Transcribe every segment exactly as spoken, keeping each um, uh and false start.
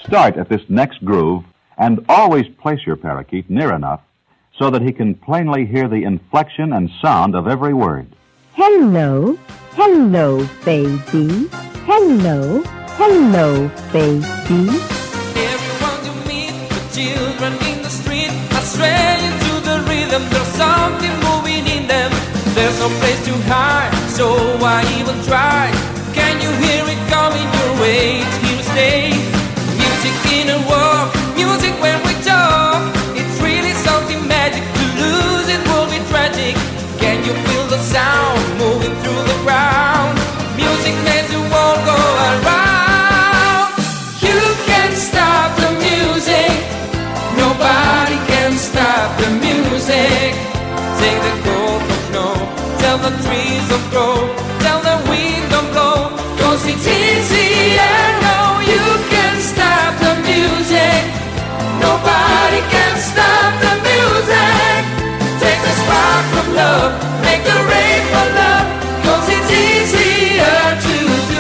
Start at this next groove and always place your parakeet near enough so that he can plainly hear the inflection and sound of every word. Hello, hello, baby. Hello, hello, baby. Everyone you meet, the children in the street, are straying to the rhythm. There's something moving in them. There's no place to hide, so why even try? Can you hear it coming your way? It's here to stay. Music in a walk, music when we talk. It's really something magic. To lose it will be tragic. Can you feel the sound moving through the ground? Music makes the world go around. You can't stop the music. Nobody can stop the music. Take the cold from snow. Tell the trees to grow. Tell the wind to blow. 'Cause it's easy and no, you can stop the music. Nobody can stop the music. Take the spark from love. Make the rain for love. 'Cause it's easier to do.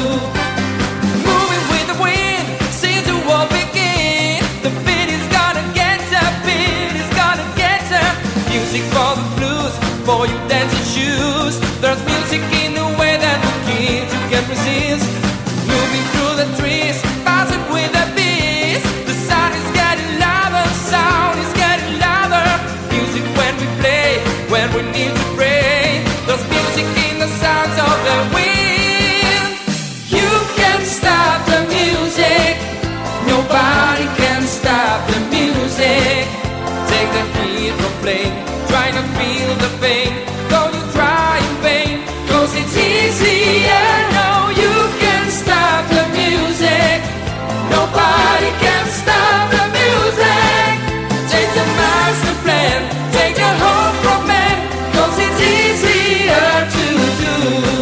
Moving with the wind, since the world begin. The beat is gonna get up, beat is gonna get up. Music for the blues, for your dancing shoes. There's music in the way that the kids you can't resist. Moving through the trees, passing with the beats. The sound is getting louder, sound is getting louder. Music when we play, when we need to pray. There's music in the sounds of the wind. You can't stop the music. Nobody can stop the music. Take the heat from flame. Try not feel the pain. Don't you try in vain. 'Cause it's easy and no, you can stop the music. Nobody can stop the music. Take the master plan. Take the hope from man. 'Cause it's easier to do.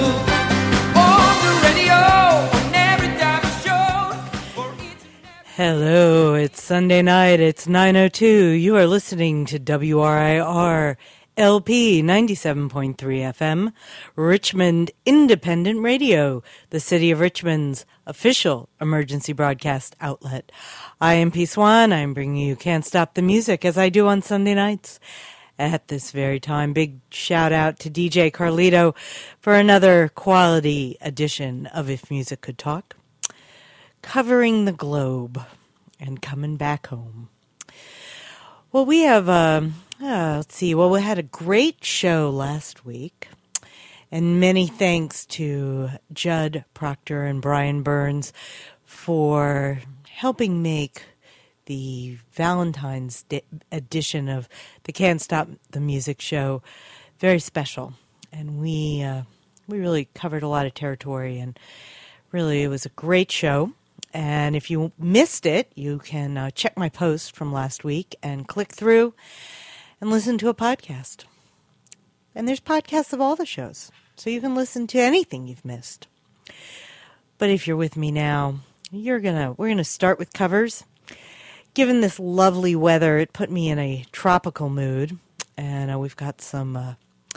On the radio, on every time show. For each and every Hello, it's Sunday night. It's nine oh two. You are listening to W R I R L P ninety-seven point three F M, Richmond Independent Radio, the City of Richmond's official emergency broadcast outlet. I am P. Swan. I'm bringing you Can't Stop the Music, as I do on Sunday nights at this very time. Big shout out to D J Carlito for another quality edition of If Music Could Talk, covering the globe and coming back home. Well, we have, um, uh, let's see, well, we had a great show last week, and many thanks to Judd Proctor and Brian Burns for helping make the Valentine's Day edition of the Can't Stop the Music show very special. And we, uh, we really covered a lot of territory, and really it was a great show. And if you missed it, you can uh, check my post from last week and click through and listen to a podcast. And there's podcasts of all the shows, so you can listen to anything you've missed. But if you're with me now, you're gonna we're gonna start with covers. Given this lovely weather, it put me in a tropical mood, and uh, we've got some uh,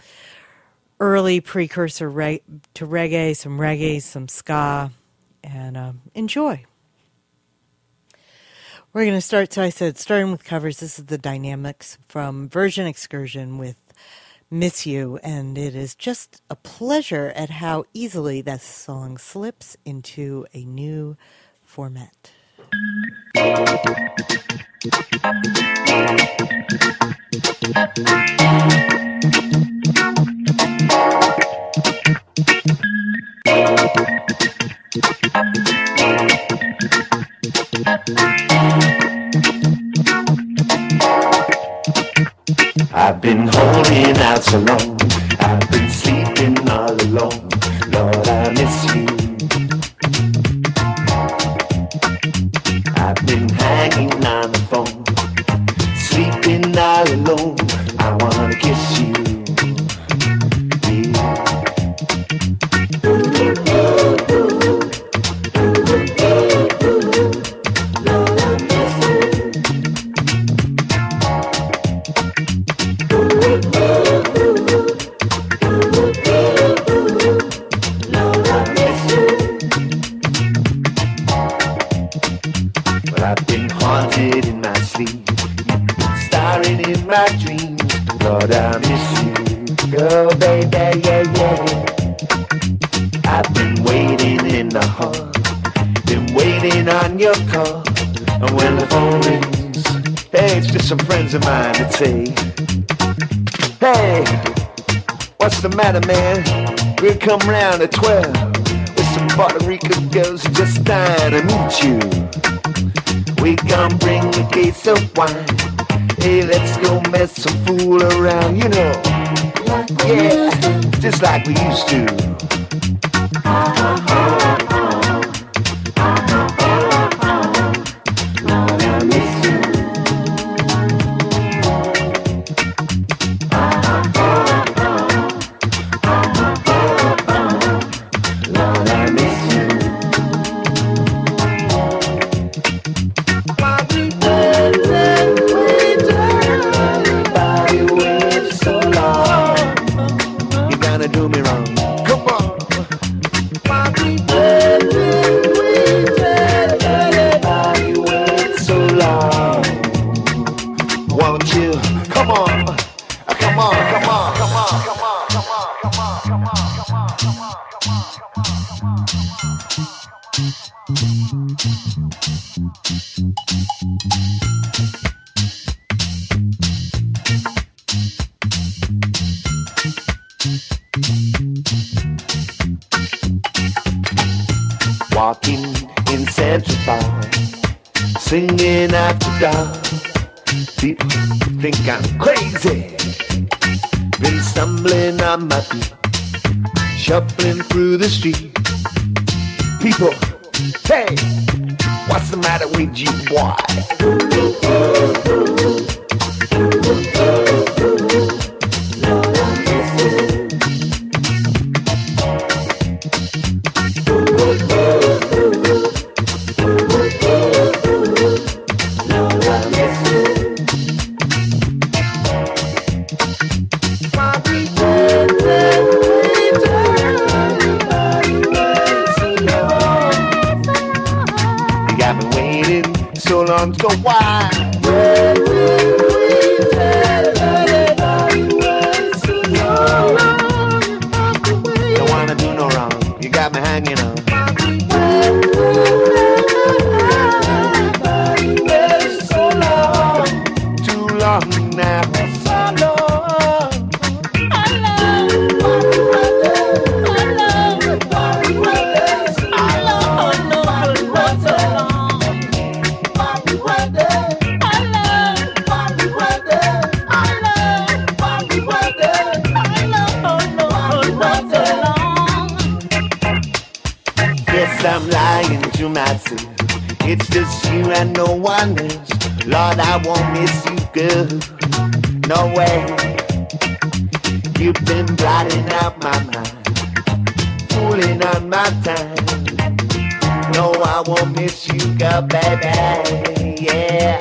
early precursor reg- to reggae, some reggae, some ska. And uh, enjoy. We're going to start, so I said, starting with covers. This is the Dynamics from Version Excursion with Miss You. And it is just a pleasure at how easily that song slips into a new format. I've been holding out so long, I've been sleeping all alone, Lord, I miss you. I've been hanging on the phone, sleeping all alone, I wanna kiss you. Well, I've been haunted in my sleep, starring in my dreams. Lord, I miss you, girl, baby, yeah, yeah. I've been waiting in the hall, been waiting on your call. And when the phone rings, hey, it's just some friends of mine that say, hey, what's the matter, man? We'll come round at twelve with some Puerto Rican girls just dying to meet you. We gon' bring a case of wine. Hey, let's go mess some fool around, you know. Yeah, just like we used to. Walking in Central Park, singing after dark. People think I'm crazy. Been stumbling on my feet, shuffling through the street. People, hey, what's the matter with you, boy? So why? Don't wanna do no wrong. You got me hanging on. So long, too long now. So long. I love Bobby Weather. I love Bobby Weather. I love Bobby Weather. I'm lying to myself. It's just you and no one else. Lord, I won't miss you, girl. No way. You've been blotting out my mind, fooling on my time. No, I won't miss you, girl, baby. Yeah.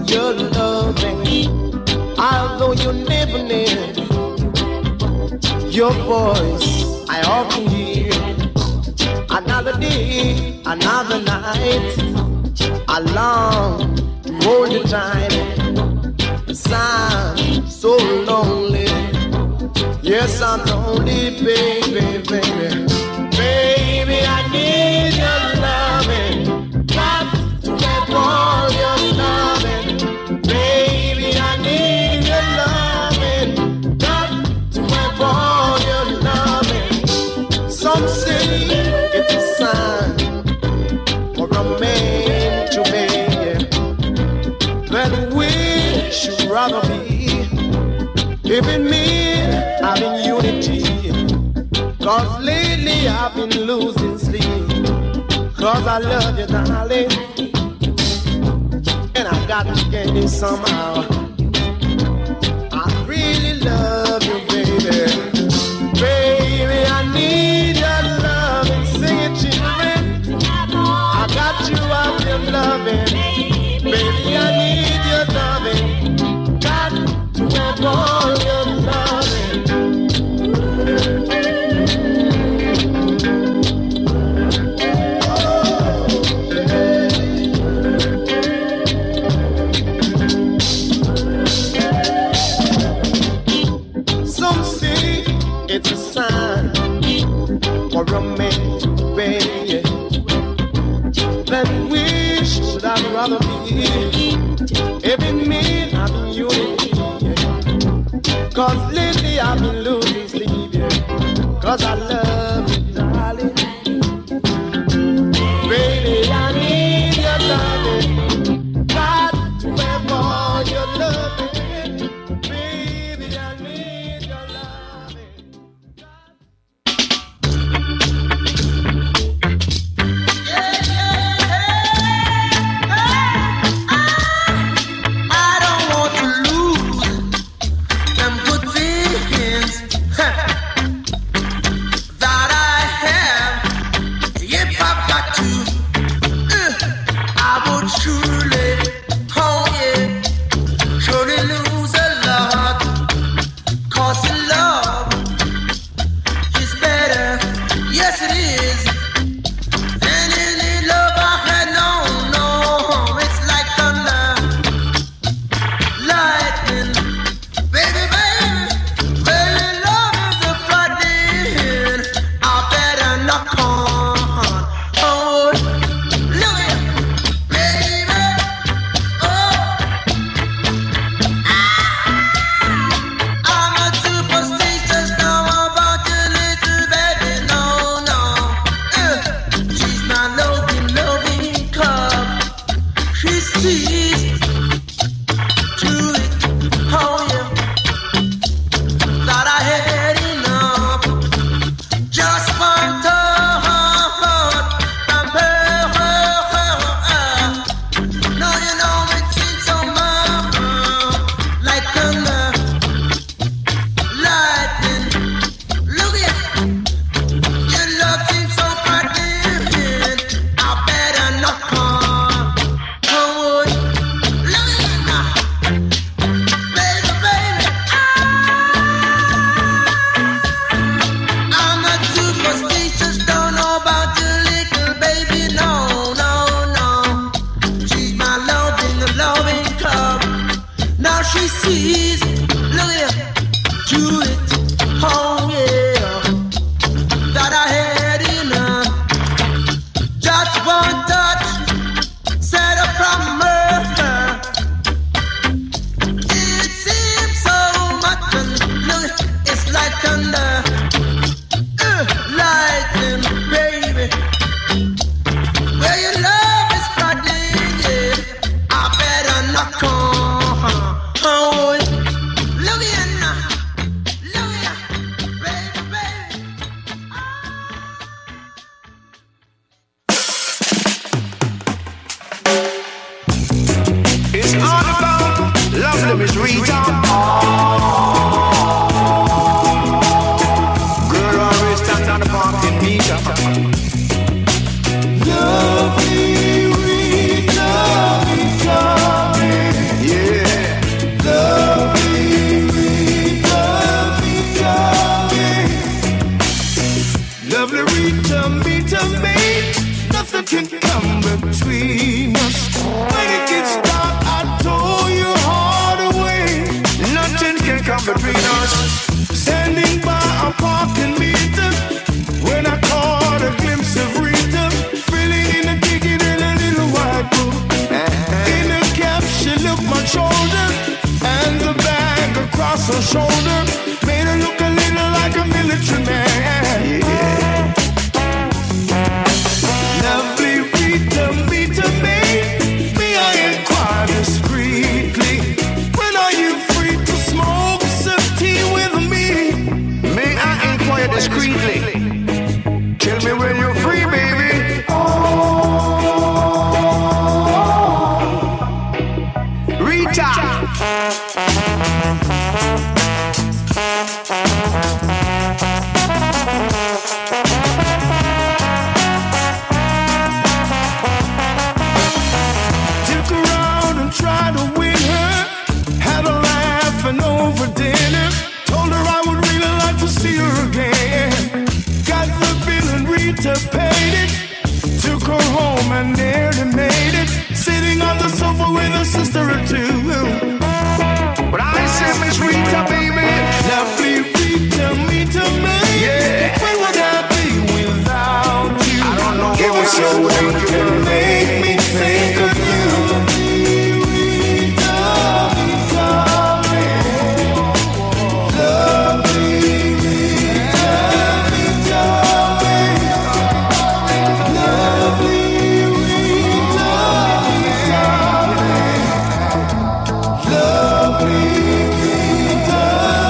your loving, although you never near. Your voice I often hear. Another day, another night, I long to hold you tight. I'm so lonely. Yes, I'm lonely, baby, baby. Baby, I need your loving. Got to get all your loving. Baby, I need your loving. Got to get all your loving. Some say it's a sign for a man to be. That we should rather be giving me having unity. Cause lately I've been losing sleep. Cause I love you, darling. And I got to get it somehow. I really love you, baby. Baby, I need your love and sing it, children. I got you out your loving. Baby, I need your loving. Got to have all your loving. Some say it's a sign for a man to pay. That wish should I rather be every man I'm unity. Cause lately I've been losing sleep, yeah. Cause I love you, darling. Baby, I need your loving. Got to have all your loving. Baby, I need your loving. Lovely Rita is coming. parking meter when I caught a glimpse of Rita filling in a ticket in a little white book. In a cap, she looked my shoulder, and the bag across her shoulder made her look a little like a military man. Yeah. Lovely Rita, Rita, babe, may I inquire discreetly, when are you free to smoke some tea with me? May I inquire discreetly? Tell me when you're free, baby. Rita. Took her out and tried to win her, had a laugh and over dinner, told her I would really like to see her again. Got the bill and Rita paid it, took her home and nearly made it, sitting on the sofa with a sister or two. But I said, Miss Rita, baby. Lovely Rita, Rita, baby. Yeah. Where would I be without you? I don't know It was so what sweet to make me think of you. Rita, Rita, lovely Rita, Rita, lovely Rita, lovely Rita,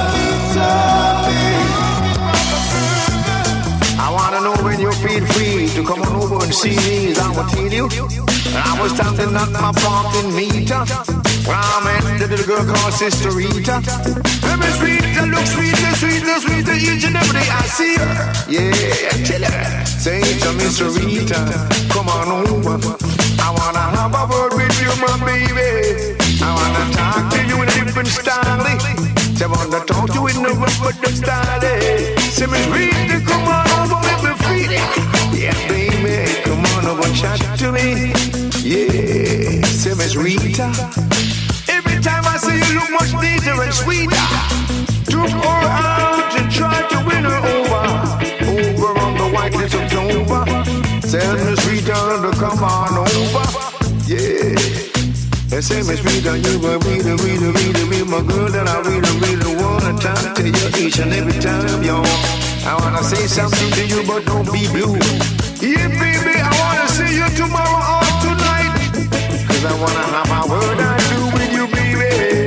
I wanna know when you feel free to come on over and see me, as I will tell you. I was standing at my parking meter when I met the little girl called Sister Rita. Let me Rita, look sweeter, sweeter, sweeter each and every day I see her. Yeah, tell her, say to Mister Rita, come on over. I wanna have a word with you, my baby. I wanna talk to you in a different style. I wanna talk to you in a rubber style. Say, Miss Rita, come on over, let me feel it. Yeah, baby, come on over, chat to me. Yeah, say, Miss Rita. Every time I see you look much neater and sweeter. Took her out and tried to win her over. Over on the white little Clover. Said Miss Rita to come on over. Yeah. They say, Miss Rita, you were really, really, really, really my girl that I really, really wanna talk to you each and every time, yo. I wanna say something to you, but don't be blue. Yeah, baby, I wanna see you tomorrow or tonight. Cause I wanna have my word I do with you, baby.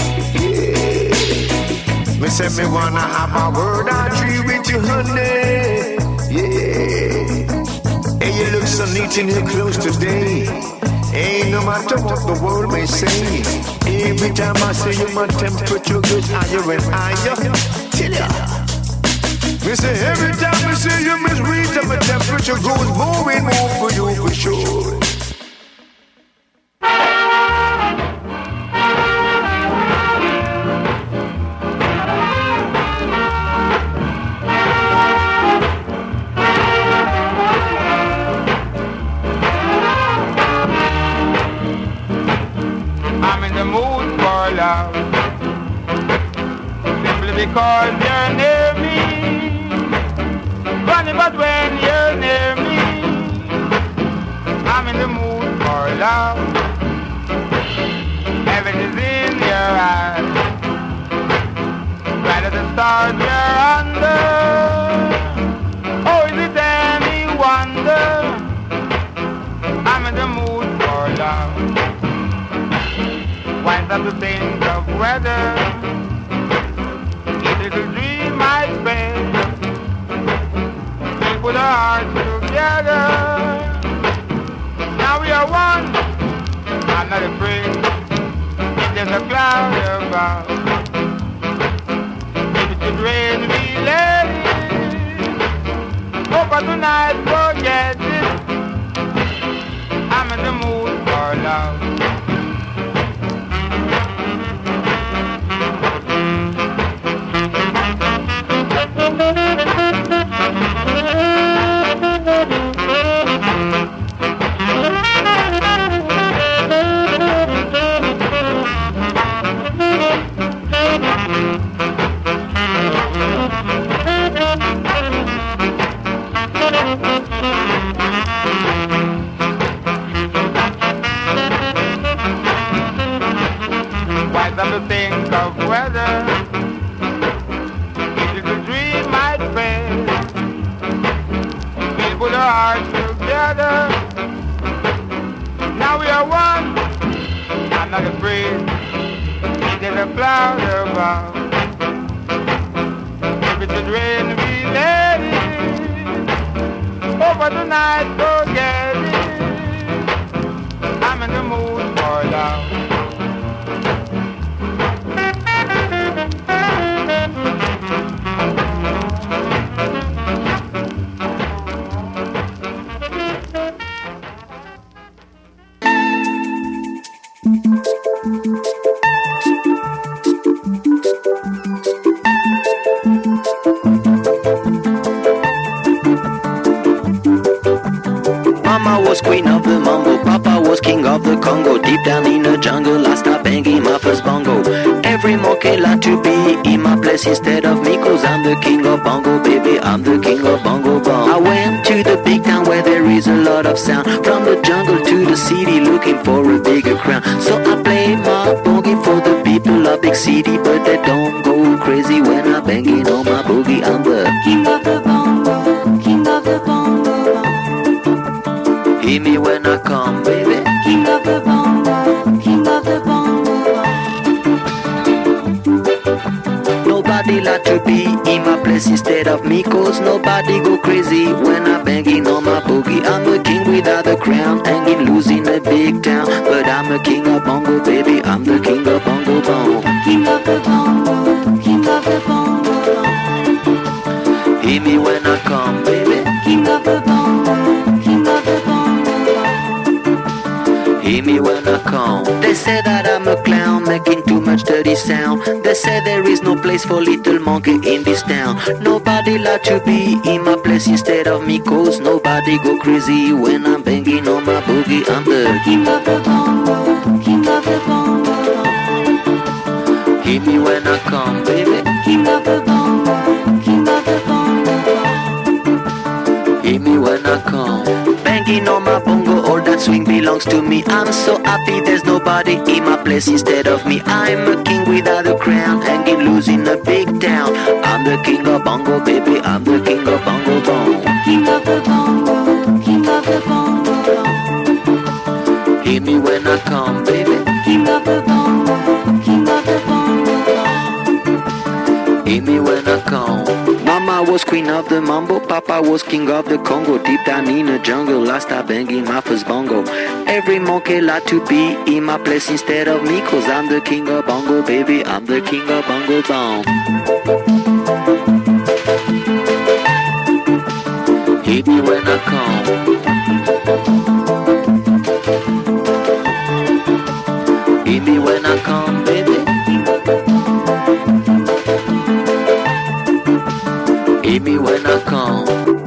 Yeah. Me say me wanna have my word I do with you, honey. Yeah. Hey, you look so neat in your clothes today. Ain't no matter what the world may say. Every time I see you, my temperature goes higher and higher. Tell ya. Me say every time I see you, Miss Rita, my temperature goes more and more for you for sure. Because you're near me, funny, but when you're near me, I'm in the mood for love. Heaven is in your eyes, bright as the stars you're under. Oh, is it any wonder? I'm in the mood for love. Winds up to think of weather. Little dream I spend, we put our hearts together. Now we are one, I'm not afraid. If there's a cloud above, if it should rain, we let it. Hope I tonight forget it. I'm in the mood for love. stop to think of whether it is a dream, my friend. We put our hearts together. Now we are one. I'm not afraid. There's a cloud above. If it's a rain, we let it. Over tonight, forget it. I'm in the mood for love. Mama was queen of the mambo, Papa was king of the Congo. Deep down in the jungle, I start banging my first bongo. Every monkey like to be in my place instead of me, cause I'm the king of bongo, baby, I'm the king of bongo bong. I went to the big town where there is a lot of sound, from the jungle to the city looking for a bigger crown. So I play my boogie for the people of big city, but they don't go crazy when I'm banging on my boogie. I'm the king of the bongo, king of the bongo bong. Hear me when I come, baby. King of the bongo, king of the bongo bong. Nobody like to be in my place instead of me, cause nobody go crazy when I'm banging on my boogie. I'm the king without a crown, hanging loose in a big town, but I'm the king of bongo, baby, I'm the king of bongo bong. King of the bongo, king of the bongo bong. Hear me when I come, baby. King of the bongo, king of the bongo. Hear me when I come. They say that I'm a clown making too much dirty sound. They say there is no place for little monkey in this town. Nobody like to be in my place instead of me, cause nobody go crazy when I'm banging on my boogie. I'm the king of the bongo, king of the bongo bong. Hear me when I come, baby. King of the bongo, king of the bongo bong. Hear me when I come. Banging on my bongo, all that swing belongs to me. I'm so happy there's nobody in my place instead of me. I'm a king without a crown, hanging loose in a big town. I'm the king of bongo, baby, I'm the king of bongo bong. King of the bongo, king of the bongo bong. Hear me when I come, baby. King of the bongo, king of the bongo bong. Hear me when I come. Mama was queen of the mambo, Papa was king of the Congo. Deep down in the jungle, I start banging my first bongo. Every monkey like to be in my place instead of me, cause I'm the king of bongo, baby, I'm the king of bongo bong. Hit me when I come. Hit me when I come, baby. Hit me when I come.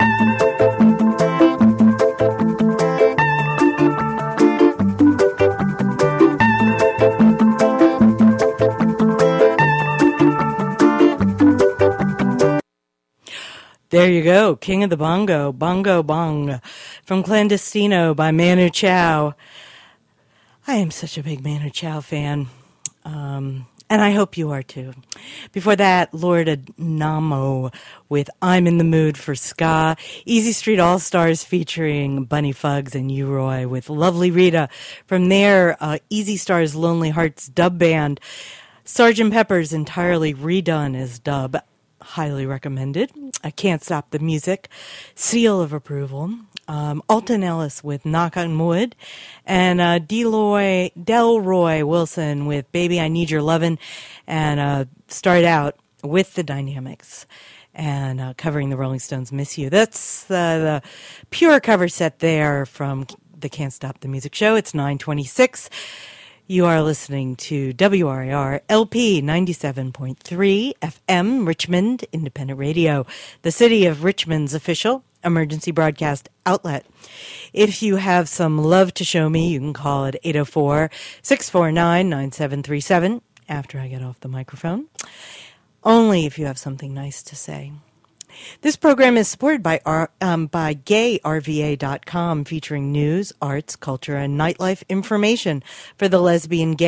There you go, King of the Bongo, Bongo Bong, from Clandestino by Manu Chao. I am such a big Manu Chao fan, um, and I hope you are too. Before that, Lord Adamo with I'm in the Mood for Ska. Easy Street All-Stars featuring Bunny Fuggs and U-Roy with Lovely Rita from their uh, Easy Stars Lonely Hearts dub band. Sergeant Pepper's entirely redone as dub. Highly recommended. I Can't Stop the Music. Seal of Approval. Um, Alton Ellis with Knock on Wood. And uh, Deloy, Delroy Wilson with Baby I Need Your Lovin'. And uh, start out with the Dynamics. And uh, covering the Rolling Stones' Miss You. That's uh, the pure cover set there from the Can't Stop the Music show. It's nine twenty-six. You are listening to W R I R L P ninety-seven point three F M, Richmond Independent Radio, the city of Richmond's official emergency broadcast outlet. If you have some love to show me, you can call it eight oh four, six four nine, nine seven three seven after I get off the microphone. Only if you have something nice to say. This program is supported by our, um, by gay R V A dot com, featuring news, arts, culture, and nightlife information for the lesbian, gay,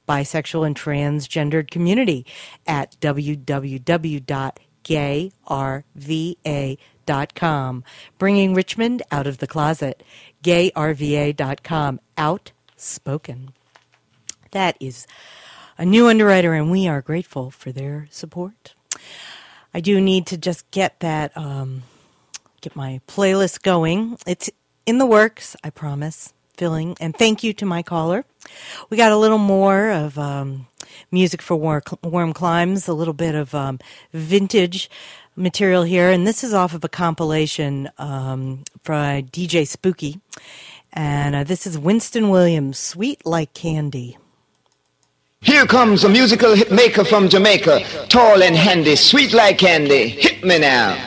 bisexual, and transgendered community at w w w dot gay r v a dot com. Bringing Richmond out of the closet. gay r v a dot com. Outspoken. That is a new underwriter, and we are grateful for their support. I do need to just get that, um, get my playlist going. It's in the works, I promise, filling. And thank you to my caller. We got a little more of um, music for war, warm climes, a little bit of um, vintage material here. And this is off of a compilation um, by D J Spooky. And uh, this is Winston Williams, Sweet Like Candy. Here comes a musical hit maker from Jamaica, tall and handy, sweet like candy. Hit me now.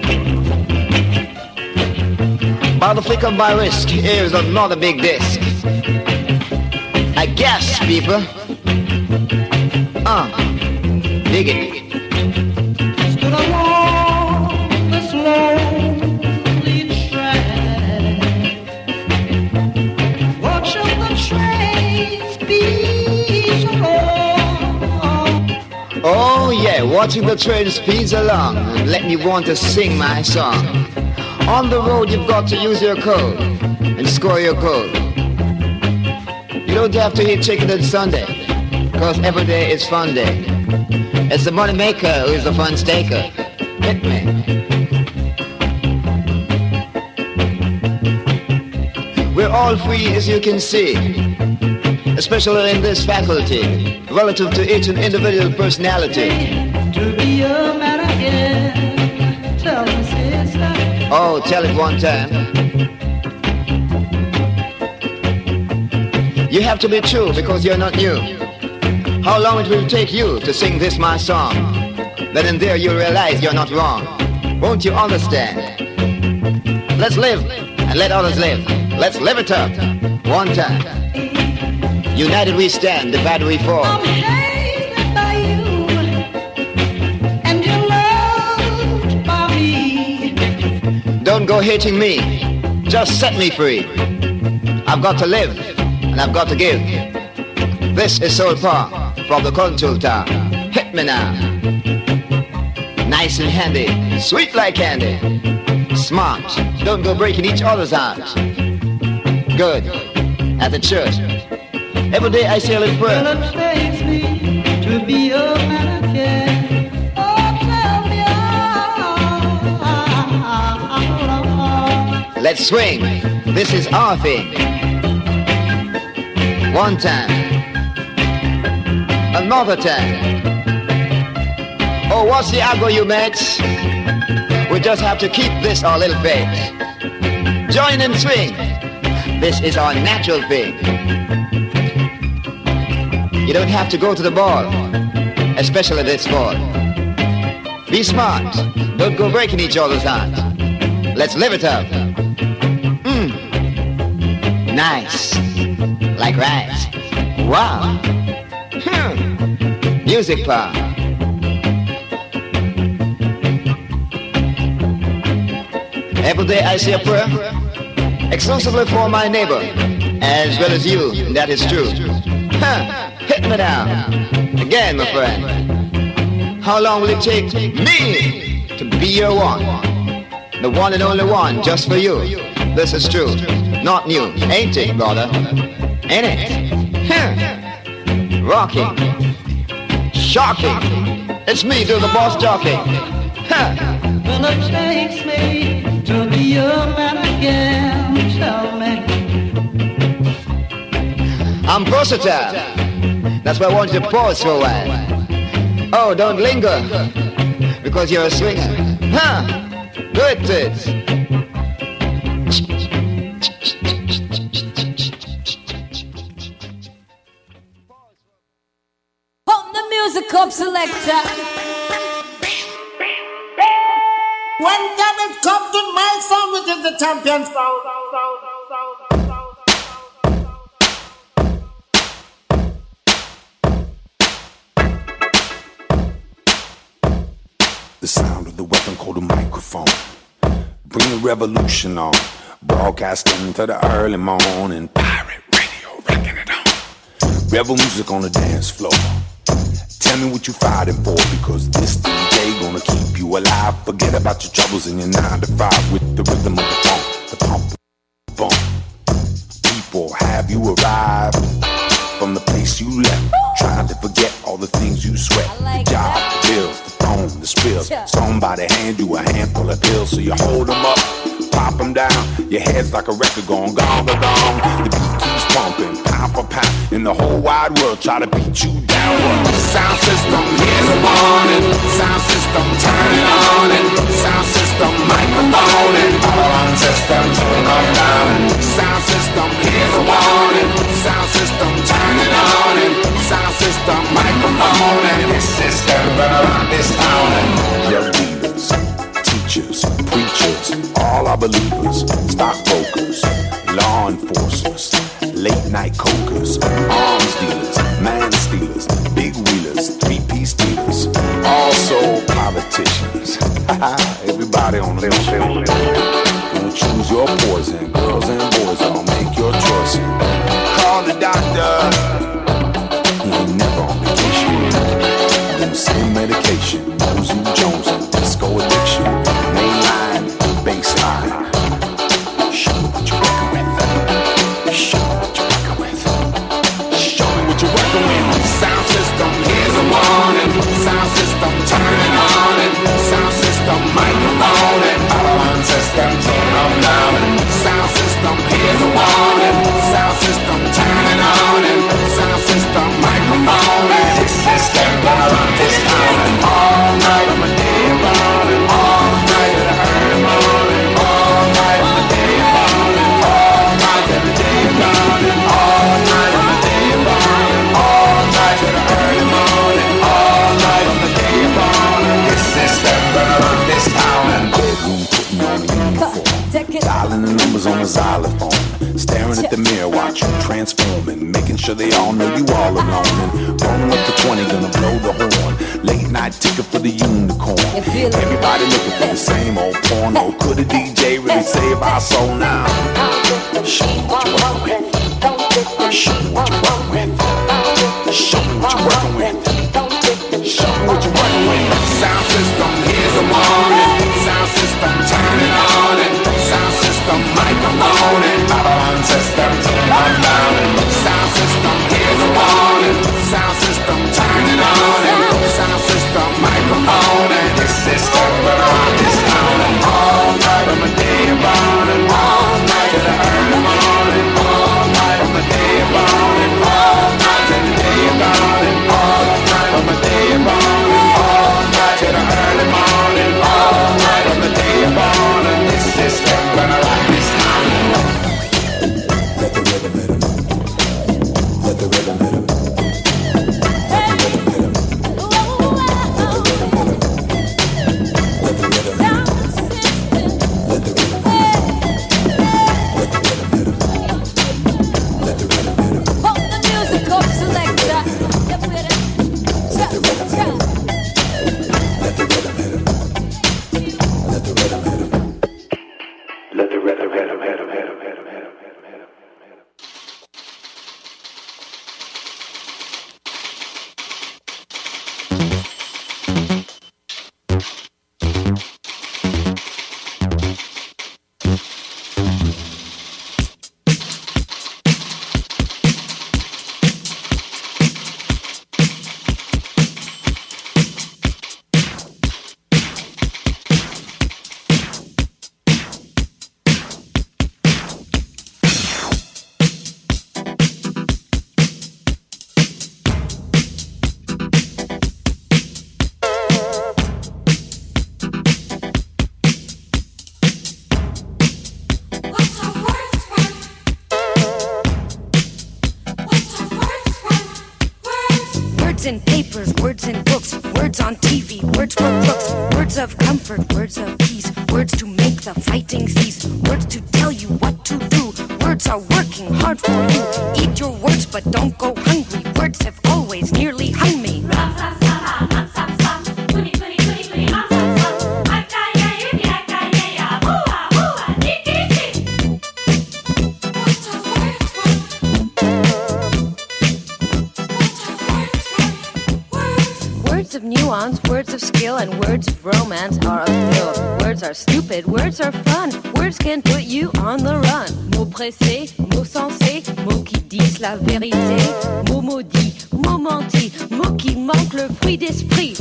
By the flick of my wrist, here's another big disc. I guess, people. Uh, dig it. Stood along this lonely track, watching the trains speed along. Oh yeah, watching the train speeds along and let me want to sing my song. On the road you've got to use your code and score your code. You don't have to eat chicken on Sunday, cause every day is fun day. It's the money maker who is the fun staker. Hit me. We're all free as you can see, especially in this faculty, relative to each and individual personality. To be a man again, tell me sister. Oh, tell it one time. You have to be true because you're not new. How long it will take you to sing this my song? Then and there you realize you're not wrong. Won't you understand? Let's live and let others live. Let's live it up one time. United we stand, divided we fall. I'm hated by you, and you're loved by me. Don't go hating me, just set me free. I've got to live, and I've got to give. This is Soul Power from the Contour Town. Hit me now. Nice and handy, sweet like candy. Smart, don't go breaking each other's hearts. Good, at the church. Every day I say a little prayer. Well, it takes me to be a man again. Oh, tell me how. Let's swing. This is our thing. One time. Another time. Oh, what's the ago, you mates? We just have to keep this our little faith. Join and swing. This is our natural thing. You don't have to go to the ball, especially this fall. Be smart. Don't go breaking each other's hearts. Let's live it up. Mmm. Nice. Like rice. Wow. Hmm. Music power. Every day I say a prayer, exclusively for my neighbor, as well as you, and that is true. Huh. Hit me now. Again, my friend. How long will it take me to be your one? The one and only one, just for you. This is true. Not new. Ain't it, brother? Ain't it? Huh. Rocking. Shocking. It's me, do the boss talking. Huh. Well, it takes me to be a man again. Tell me. I'm versatile. That's why I want you to pause for a while. Oh, don't linger, because you're a swinger. Huh? Good tits. Pump the music up, selector. When can it come to my sound, which is the champion sound? The sound of the weapon called a microphone. Bring the revolution on. Broadcasting to the early morning. Pirate radio, rocking it on. Rebel music on the dance floor. Tell me what you fighting for, because this D J gonna keep you alive. Forget about your troubles in your nine to five with the rhythm of the funk, the pump, bump. People, have you arrived from the place you left? Trying to forget all the things you sweat. Like the job, that. the bills, the phone, the spills. Yeah. Somebody hand you a handful of pills, so you hold them up, pop them down. Your head's like a record going gong, gong, gong. The beat keeps pumping, pound for pound. In the whole wide world, try to beat you down. Sound system, here's a warning. Sound system, turn it on. And sound system, microphone. And alarm system, turn on down. Sound system, here's a warning. Sound system, turn it on. And sound system, microphone. And this system, run around this town. And young leaders, teachers, preachers, all our believers, stockbrokers, law enforcers, late night cokers, arms dealers, man stealers, big wheelers, three-piece stealers, also politicians. Everybody on the show. Gonna choose your poison, girls and boys, I'll make your choice. Call the doctor. He ain't never on vacation. Then same medication, using Jones and disco addiction. Mainline, baseline. Show me what you're working with. Show me what you're working with. Show me what you're working with. Sound system, here's a warning. Sound system, turn it on. And sound system, microphone. And alarm system, turn them down. And sound system, here's a warning. Sound system, turn it on. And sound system, microphone. And this system, gonna run this town. And all night I'm a day running. All night at the early morning. All night I'm a day running. All night at the day running. All night I'm a day running. All night at the early morning. All night I'm a day running. This system, gonna run this town. And bedroom putting on a uniform. Dialing the numbers on a xylophone. Staring at the mirror, watching transforming. Making sure they all know you all alone. And rolling up the twenty, gonna blow the horn. Late night ticket for the unicorn. Everybody looking for the same old porno. Could a D J really save our soul now? Show me what you're working with. Show me what you're working with. Show me what you're working with. Show me what you're working with. Sound system, here's a warning. Sound system, turn it on. And sound system, microphone. And alarm system, turn it down. And sound system, here's a warning. Sound system, turn it on. And sound system, microphone. And this system, run around this town. And all night I'm a day running. All night to the early morning. All night I'm a day running. All night to the day running. All night I'm a day running. All night to the early morning. All night I'm a day running. This system, run around this town. Let the rhythm hit him. Let the rhythm hit him. Let the rhythm hit him. Let the rhythm hit him. Let the rhythm hit him. Let the rhythm hit him. Let the rhythm hit him. Let the rhythm hit him. Pump the music up, selector. Let the rhythm hit him. Let the rhythm hit him. Let the rhythm hit him. Let the rhythm hit him. Hit him. Hit him. Hit him. Hit him. Words in papers, words in books, words on T V, words for crooks, words of comfort, words of peace, words to make the fighting cease, words to tell you what to do. Words are working hard for you. Eat your words, but don't go hungry. Words have always nearly hung me. Words of nuance, words of skill, and words of romance are a thrill. Words are stupid, words are fun. Words can put you on the run. Mots pressés, mots sensés, mots qui disent la vérité. Mots maudits, mots mentis, mots qui manquent le fruit d'esprit.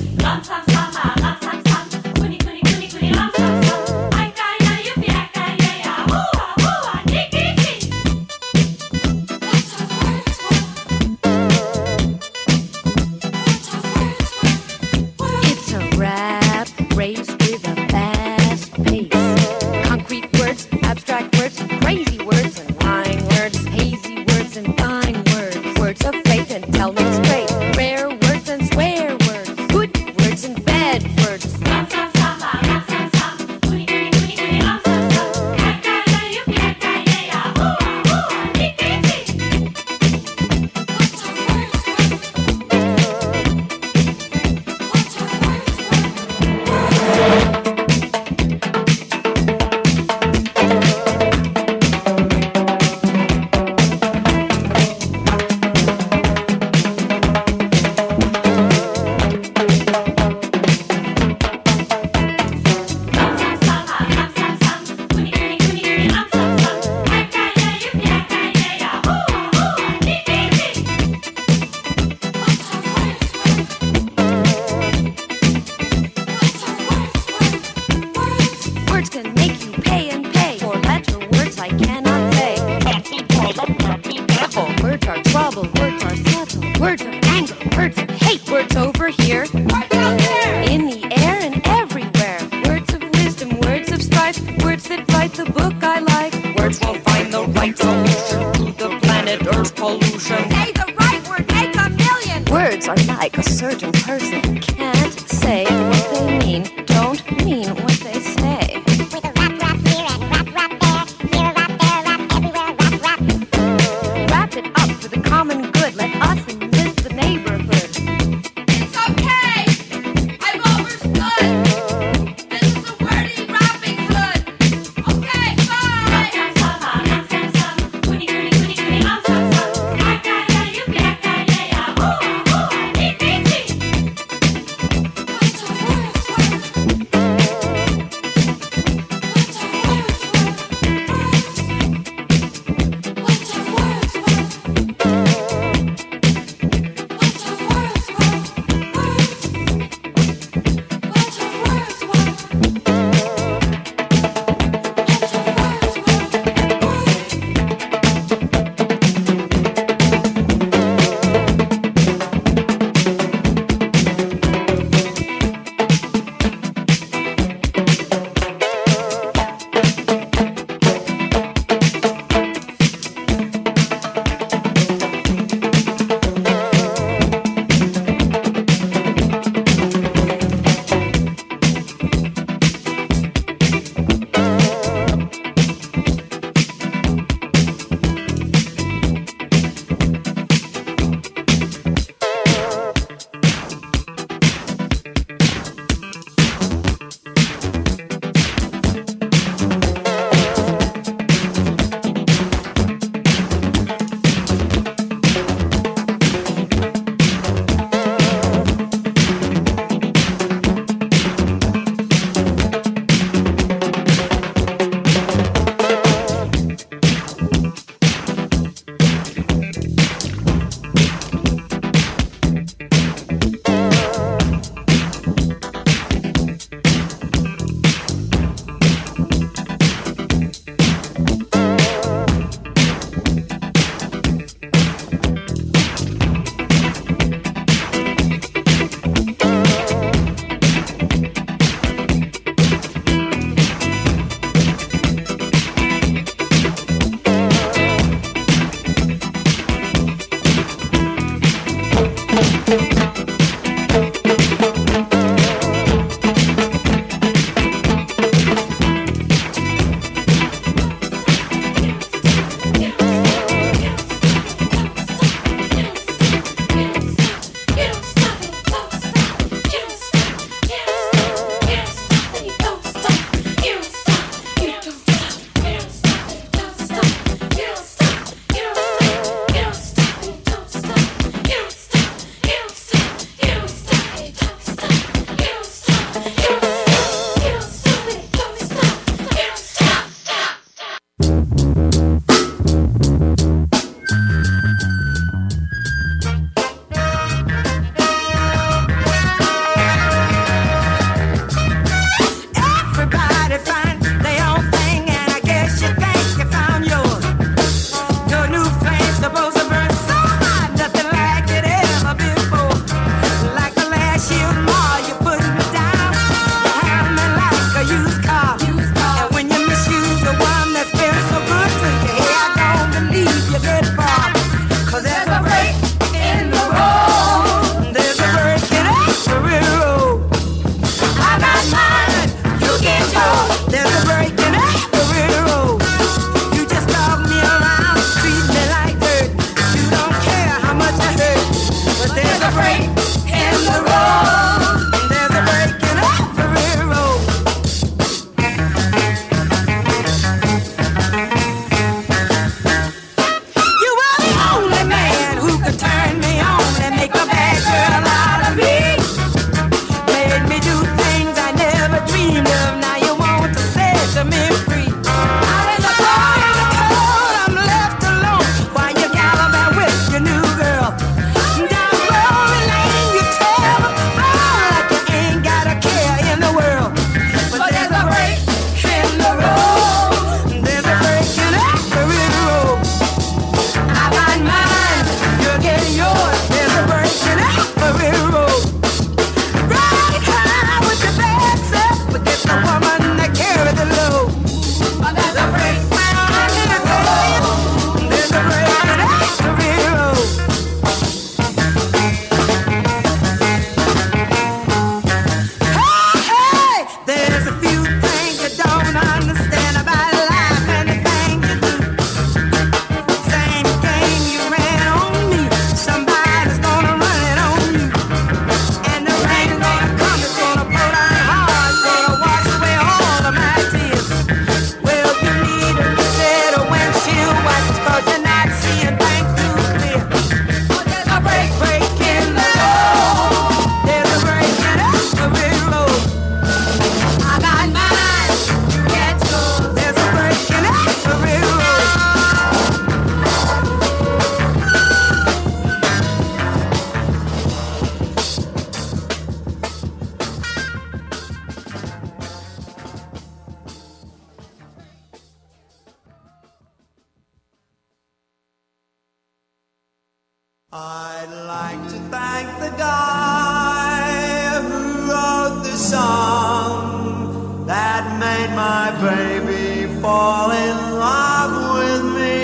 break in the road. There's a break in every road. You were the only man who could turn me on and make a bad girl out of me. Made me do things I never dreamed of. Now you want to set me free. Out in the cold, in the cold, I'm left alone while you gallivant with your new girl. Down Glory Lane, you tell all like you ain't got a care in the world. But there's a break in the road. There's a break in every road. I got mine, you're getting yours. There's a break in every road. Ride high with your bad self, but get the woman that carries the load. But there's a break in the road. There's a break in every road. Hey, hey, there's a few things you don't understand about life and the things you do. Same game you ran on me, somebody's gonna run it on you. And the rain's gonna come, it's gonna blow down hard, it's gonna wash away all of my tears. Well, you need a set of windshield wipers, 'cause you're not seeing things too clear. But there's a break, break in the road. There's a break in every road. I got mine, you get yours. There's a break in every road. I'd like to thank the guy who wrote the song that made my baby fall in love with me.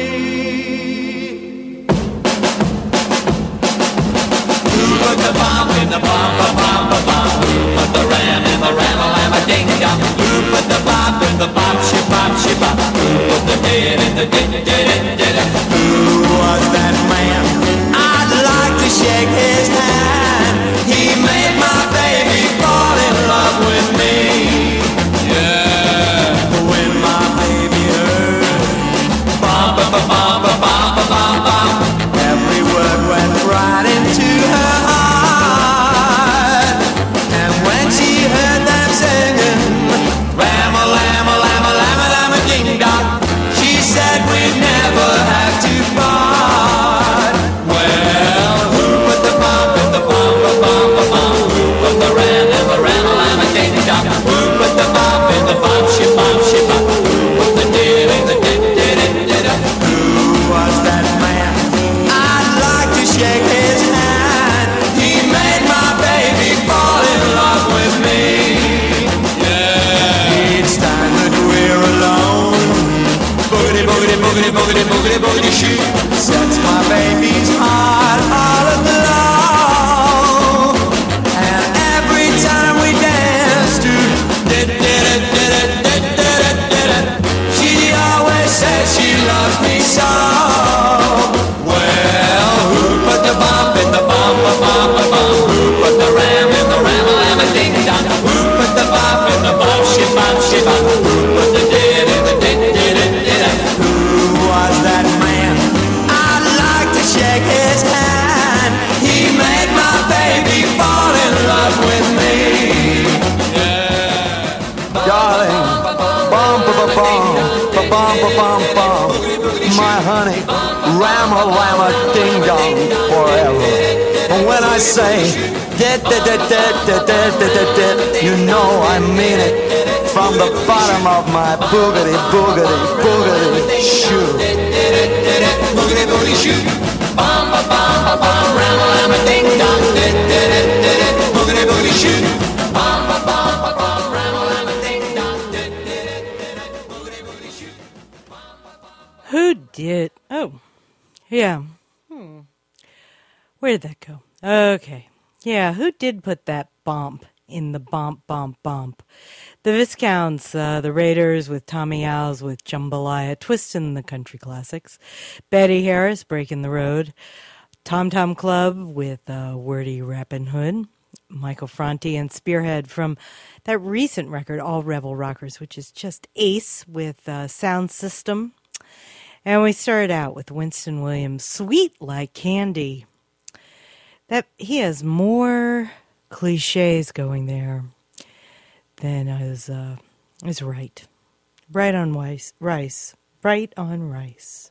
Who put the bomb in the bomb, ba bomb, ba bomb? Who put the ram in the ram, a lam, a ding dong? Who put the bop in the bop, ship bop, ship bop? Who put the did in the did did did did? Who was that man? I'd like to shake his hand. He made my baby fall in love with me. Yeah. When my baby heard bum ba ba bum ba bum ba bum bum, every word went right into her heart. And when she heard them singing ram a lam a lam a lam a lam a ding dong, she said we'd never have to part. Well, who put the bump in the bum ba bum ba bum? Who put the ram in the ram a lam a ding dong? Who put the bump in the bum ship bum ship bum? Who put the did in the did did did did? Who was that man? I'd like to shake his hand. He made my baby fall in love with me. Yeah. Each time that we're alone, boogity boogity boogity boogity boogity boogity shoot, sets my baby's heart all aglow. And every time we dance to did did it did it did did it did it, she always says she loves me so. Well, who put the bump in the bum ba bum ba bum? Who put the ram in the ram a lam a ding dong? Who put the bump in the bum ship bum ship bum? Who put the did in the did did it did it? Who was that man? I'd like to shake his hand. He made my baby fall in love with me. Darling, bum ba ba bum, ba bum ba bum bum, my honey, ram a lam a ding dong forever. And when I say dit dit dit dit dit dit dit dit dit, you know I mean it from the bottom of my boogity boogity boogity shoe. Boogity boogity shoot, bum ba bum ba bum, ram a lam a ding dong, did did it did it, boogity boogity shoot, bum ba bum ba bum, ram a lam a ding dong, did did it did it, boogity boogity shoot. Who did? Oh, yeah. Hmm. Where did that go? Okay. Yeah, who did put that bump in the bump, bump, bump? The Viscounts, uh, the Raiders with Tommy Owls with Jambalaya, twisting the country classics. Betty Harris, Breaking the Road. Tom Tom Club with uh, Wordy Rappin' Hood, Michael Franti and Spearhead from that recent record, All Rebel Rockers, which is just ace with uh, Sound System. And we started out with Winston Williams, Sweet Like Candy. That he has more cliches going there than is, uh, is right. Right on rice, rice. Right on rice.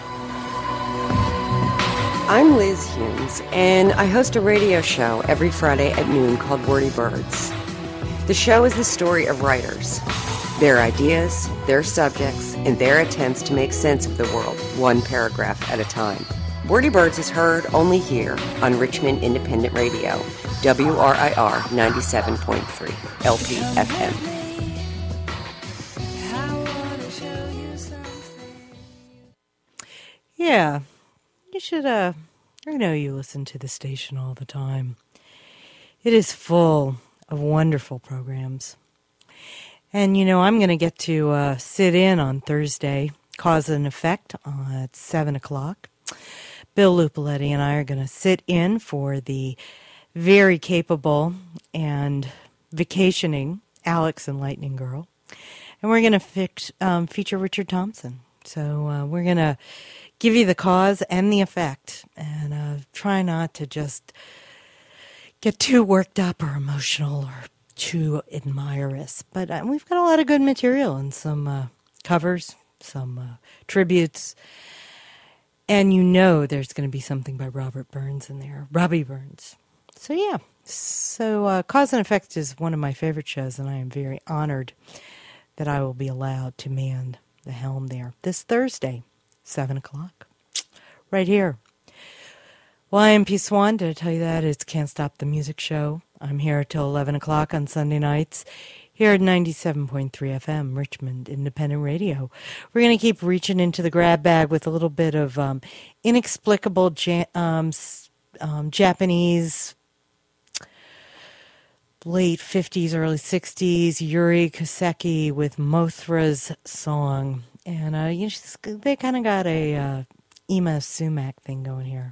I'm Liz Humes, and I host a radio show every Friday at noon called Wordy Birds. The show is the story of writers, their ideas, their subjects, and their attempts to make sense of the world, one paragraph at a time. Wordy Birds is heard only here on Richmond Independent Radio, W R I R ninety-seven point three, L P F M. Yeah, you should, uh, I know you listen to the station all the time. It is full of wonderful programs. And, you know, I'm going to get to uh, sit in on Thursday, Cause and Effect, uh, at seven o'clock. Bill Lupaletti and I are going to sit in for the very capable and vacationing Alex and Lightning Girl. And we're going to fix, um, feature Richard Thompson. So uh, we're going to give you the cause and the effect, and uh, try not to just get too worked up or emotional or too admirous. But uh, we've got a lot of good material and some uh, covers, some uh, tributes, and you know there's going to be something by Robert Burns in there, Robbie Burns. So yeah, so uh, Cause and Effect is one of my favorite shows, and I am very honored that I will be allowed to man the helm there this Thursday. Seven o'clock, right here. Well, I am P. Swan. Did I tell you that? It's Can't Stop the Music Show. I'm here till eleven o'clock on Sunday nights here at ninety-seven point three F M, Richmond Independent Radio. We're going to keep reaching into the grab bag with a little bit of um, inexplicable ja- um, um, Japanese late fifties, early sixties, Yuri Koseki with Mothra's song. And uh, you just, they kind of got a uh, Ima Sumac thing going here.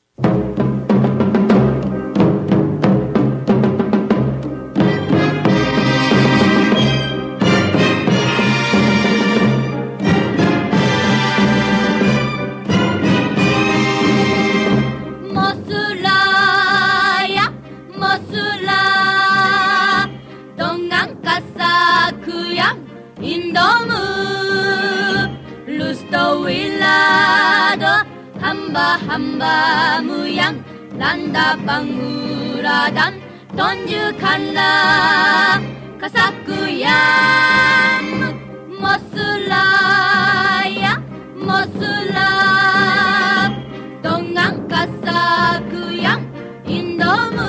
Willado hamba hamba muyang landa banguradan tonjukanlah kasakuyang mosulaya mosula dongang kasakuyang indomu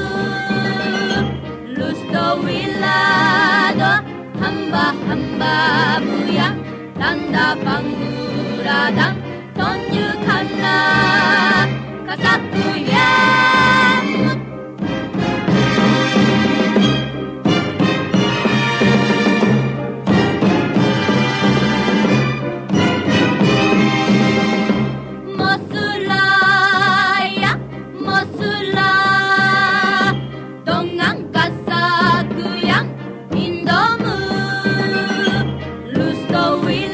lusto willado hamba hamba muyang landa banguradan tonjukanlah kasakuyang mosulaya mosula dongang kasakuyang indomu lusto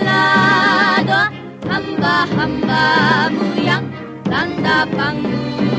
willado hamba hamba muyang tanda panggu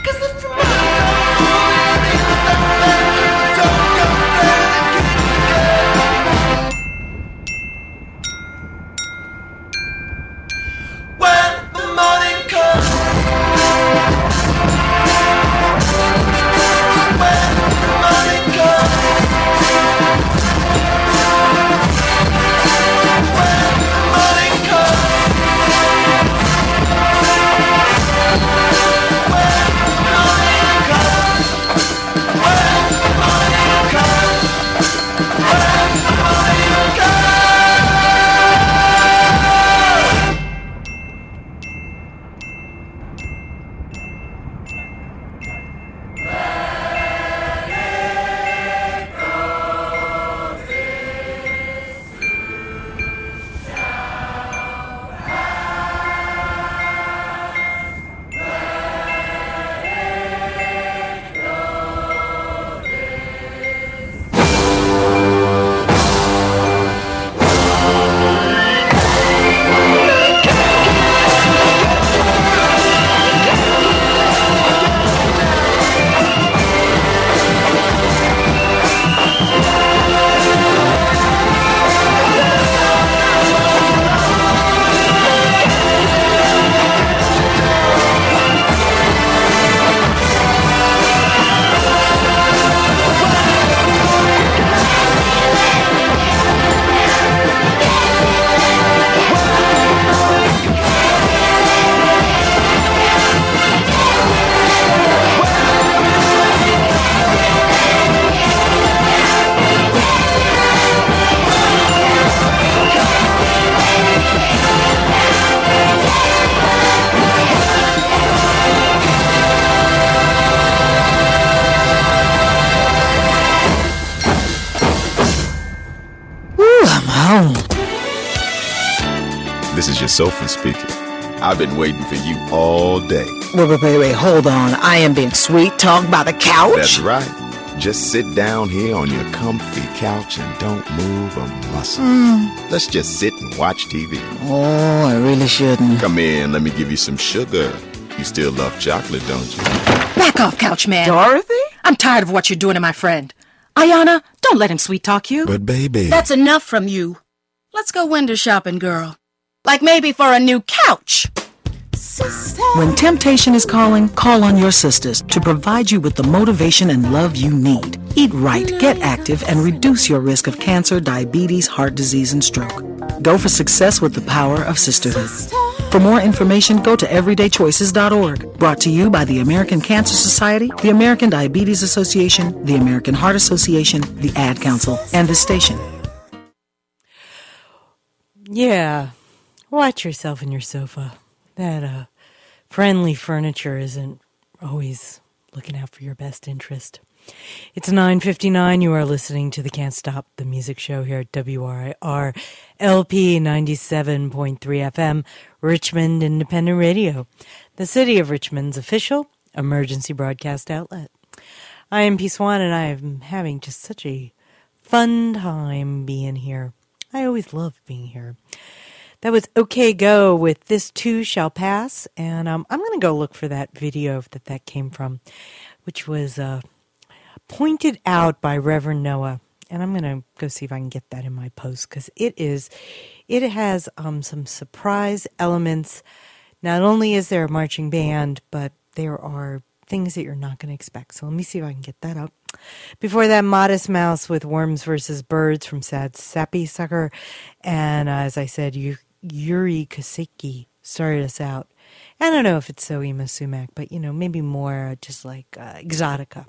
This is your sofa speaking. I've been waiting for you all day. Wait, wait, wait, wait, hold on. I am being sweet talked by the couch? That's right. Just sit down here on your comfy couch and don't move a muscle. Mm. Let's just sit and watch T V. Oh, I really shouldn't. Come in, let me give you some sugar. You still love chocolate, don't you? Back off, couch man. Dorothy? I'm tired of what you're doing to my friend. Ayana, don't let him sweet talk you. But baby... That's enough from you. Let's go window shopping, girl. Like maybe for a new couch. When temptation is calling, call on your sisters to provide you with the motivation and love you need. Eat right, get active, and reduce your risk of cancer, diabetes, heart disease, and stroke. Go for success with the power of sisterhood. For more information, go to everyday choices dot org. Brought to you by the American Cancer Society, the American Diabetes Association, the American Heart Association, the Ad Council, and this station. Yeah. Watch yourself in your sofa. That uh, friendly furniture isn't always looking out for your best interest. It's nine fifty-nine. You are listening to the Can't Stop the Music Show here at W R I R L P ninety-seven point three F M, Richmond Independent Radio, the city of Richmond's official emergency broadcast outlet. I am P. Swan, and I am having just such a fun time being here. I always love being here. That was OK Go with This Too Shall Pass, and um, I'm going to go look for that video that that came from, which was uh, pointed out by Reverend Noah, and I'm going to go see if I can get that in my post, because it is, it has um, some surprise elements. Not only is there a marching band, but there are things that you're not going to expect. So let me see if I can get that up. Before that, Modest Mouse with Worms versus Birds from Sad Sappy Sucker, and uh, as I said, you. Yuri Koseki started us out. I don't know if it's so Ima Sumac, but, you know, maybe more just like uh, Exotica.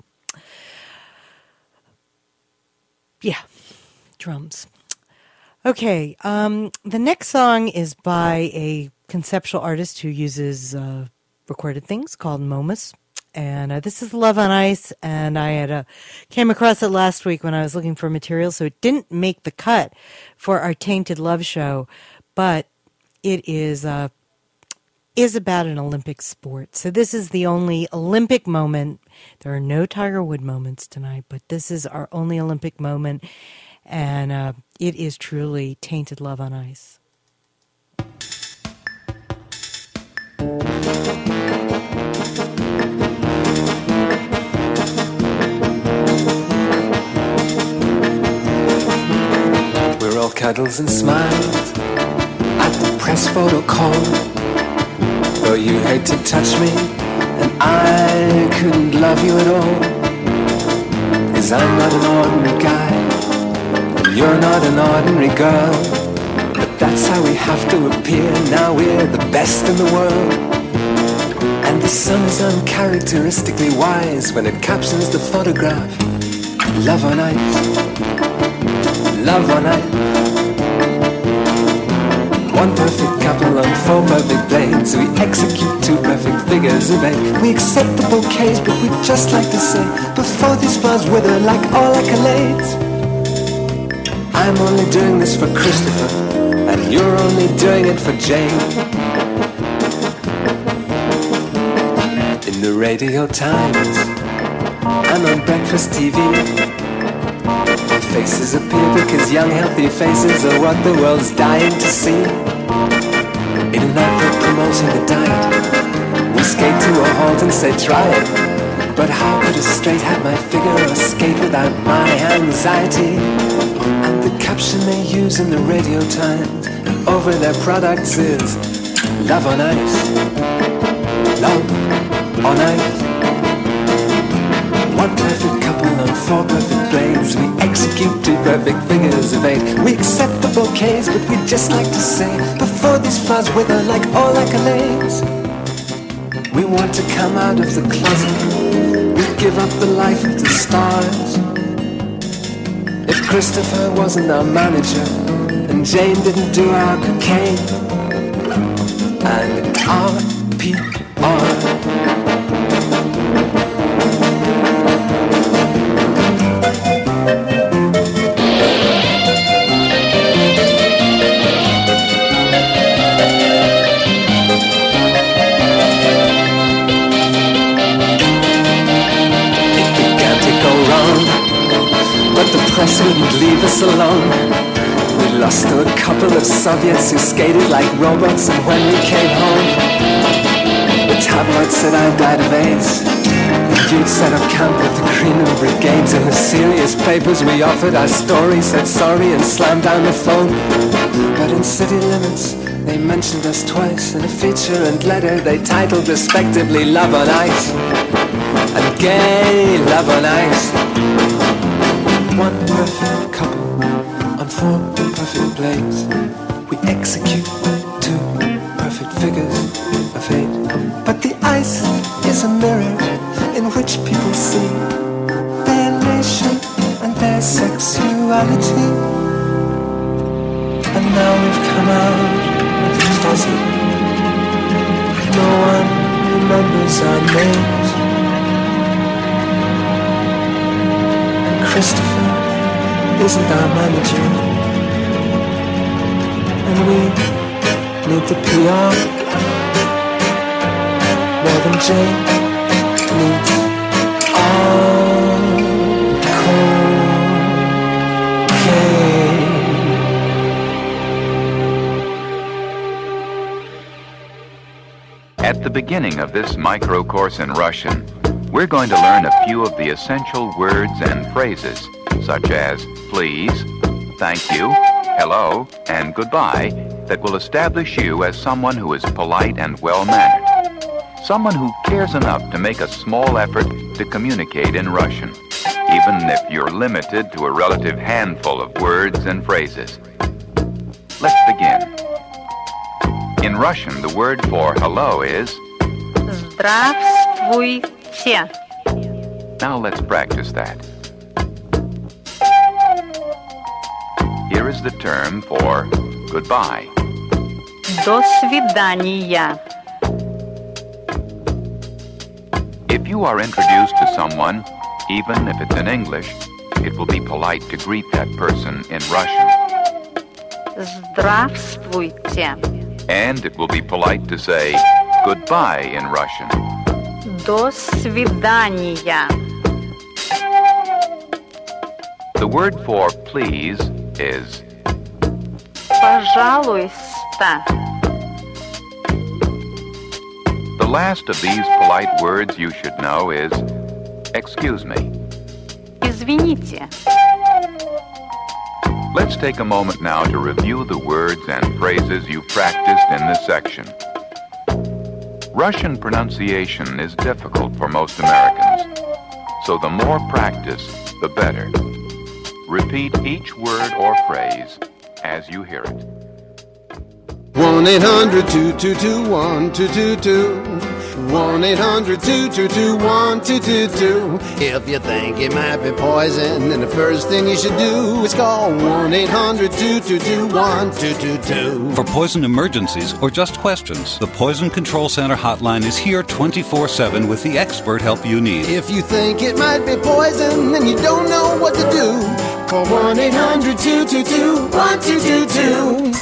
Yeah, drums. Okay, um, the next song is by a conceptual artist who uses uh, recorded things called Momus. And uh, this is Love on Ice, and I had uh, came across it last week when I was looking for material, so it didn't make the cut for our Tainted Love show. But it is uh, is about an Olympic sport. So this is the only Olympic moment. There are no Tiger Woods moments tonight, but this is our only Olympic moment. And uh, it is truly Tainted Love on Ice. cuddles and smiles at the press photo call. Though you hate to touch me, and I couldn't love you at all. 'Cause I'm not an ordinary guy, and you're not an ordinary girl. But that's how we have to appear, now we're the best in the world. And the sun is uncharacteristically wise when it captions the photograph. Love on ice, love on ice. One perfect couple on four perfect blades. We execute two perfect figures of eight. We accept the bouquets, but we'd just like to say, before these flowers wither like all accolades, I'm only doing this for Christopher, and you're only doing it for Jane. In the Radio Times and on breakfast T V, faces appear because young healthy faces are what the world's dying to see. In an advert promoting the diet, we skate to a halt and say try it. But how could a straight hat my figure or skate without my anxiety? And the caption they use in the Radio Times over their products is love on ice, love on ice. One perfect couple on four perfect blades. We execute two perfect figures of eight. We accept the bouquets, but we'd just like to say, before these flowers wither like all accolades, we want to come out of the closet. We give up the life of the stars. If Christopher wasn't our manager, and Jane didn't do our cocaine, and R P R press wouldn't leave us alone. We lost to a couple of Soviets who skated like robots, and when we came home, the tabloids said I died of AIDS. You'd set up camp with the Greenland Brigades. In the serious papers we offered our story, said sorry and slammed down the phone. But in City Limits they mentioned us twice. In a feature and letter they titled respectively Love on Ice and Gay Love on Ice. One perfect couple on four perfect blades. We execute two perfect figures of eight. But the ice is a mirror in which people see their nation and their sexuality. And now we've come out of the closet. No one remembers our names. And Christopher isn't our manager, and we need the P R more than Jane needs all cocaine. At the beginning of this micro course in Russian, we're going to learn a few of the essential words and phrases, such as please, thank you, hello, and goodbye, that will establish you as someone who is polite and well-mannered. Someone who cares enough to make a small effort to communicate in Russian, even if you're limited to a relative handful of words and phrases. Let's begin. In Russian, the word for hello is Здравствуйте. Now let's practice that. Here is the term for goodbye. До свидания. If you are introduced to someone, even if it's in English, it will be polite to greet that person in Russian. Здравствуйте. And it will be polite to say goodbye in Russian. До свидания. The word for please is Пожалуйста. The last of these polite words you should know is excuse me. Извините. Let's take a moment now to review the words and phrases you've practiced in this section. Russian pronunciation is difficult for most Americans, so the more practice, the better. Repeat each word or phrase as you hear it. one eight hundred two two two one two two two. one eight hundred two two two one two two two. If you think it might be poison, then the first thing you should do is call one eight hundred two two two one two two two. For poison emergencies or just questions, the Poison Control Center hotline is here twenty-four seven with the expert help you need. If you think it might be poison and you don't know what to do, call one eight hundred two two two one two two two.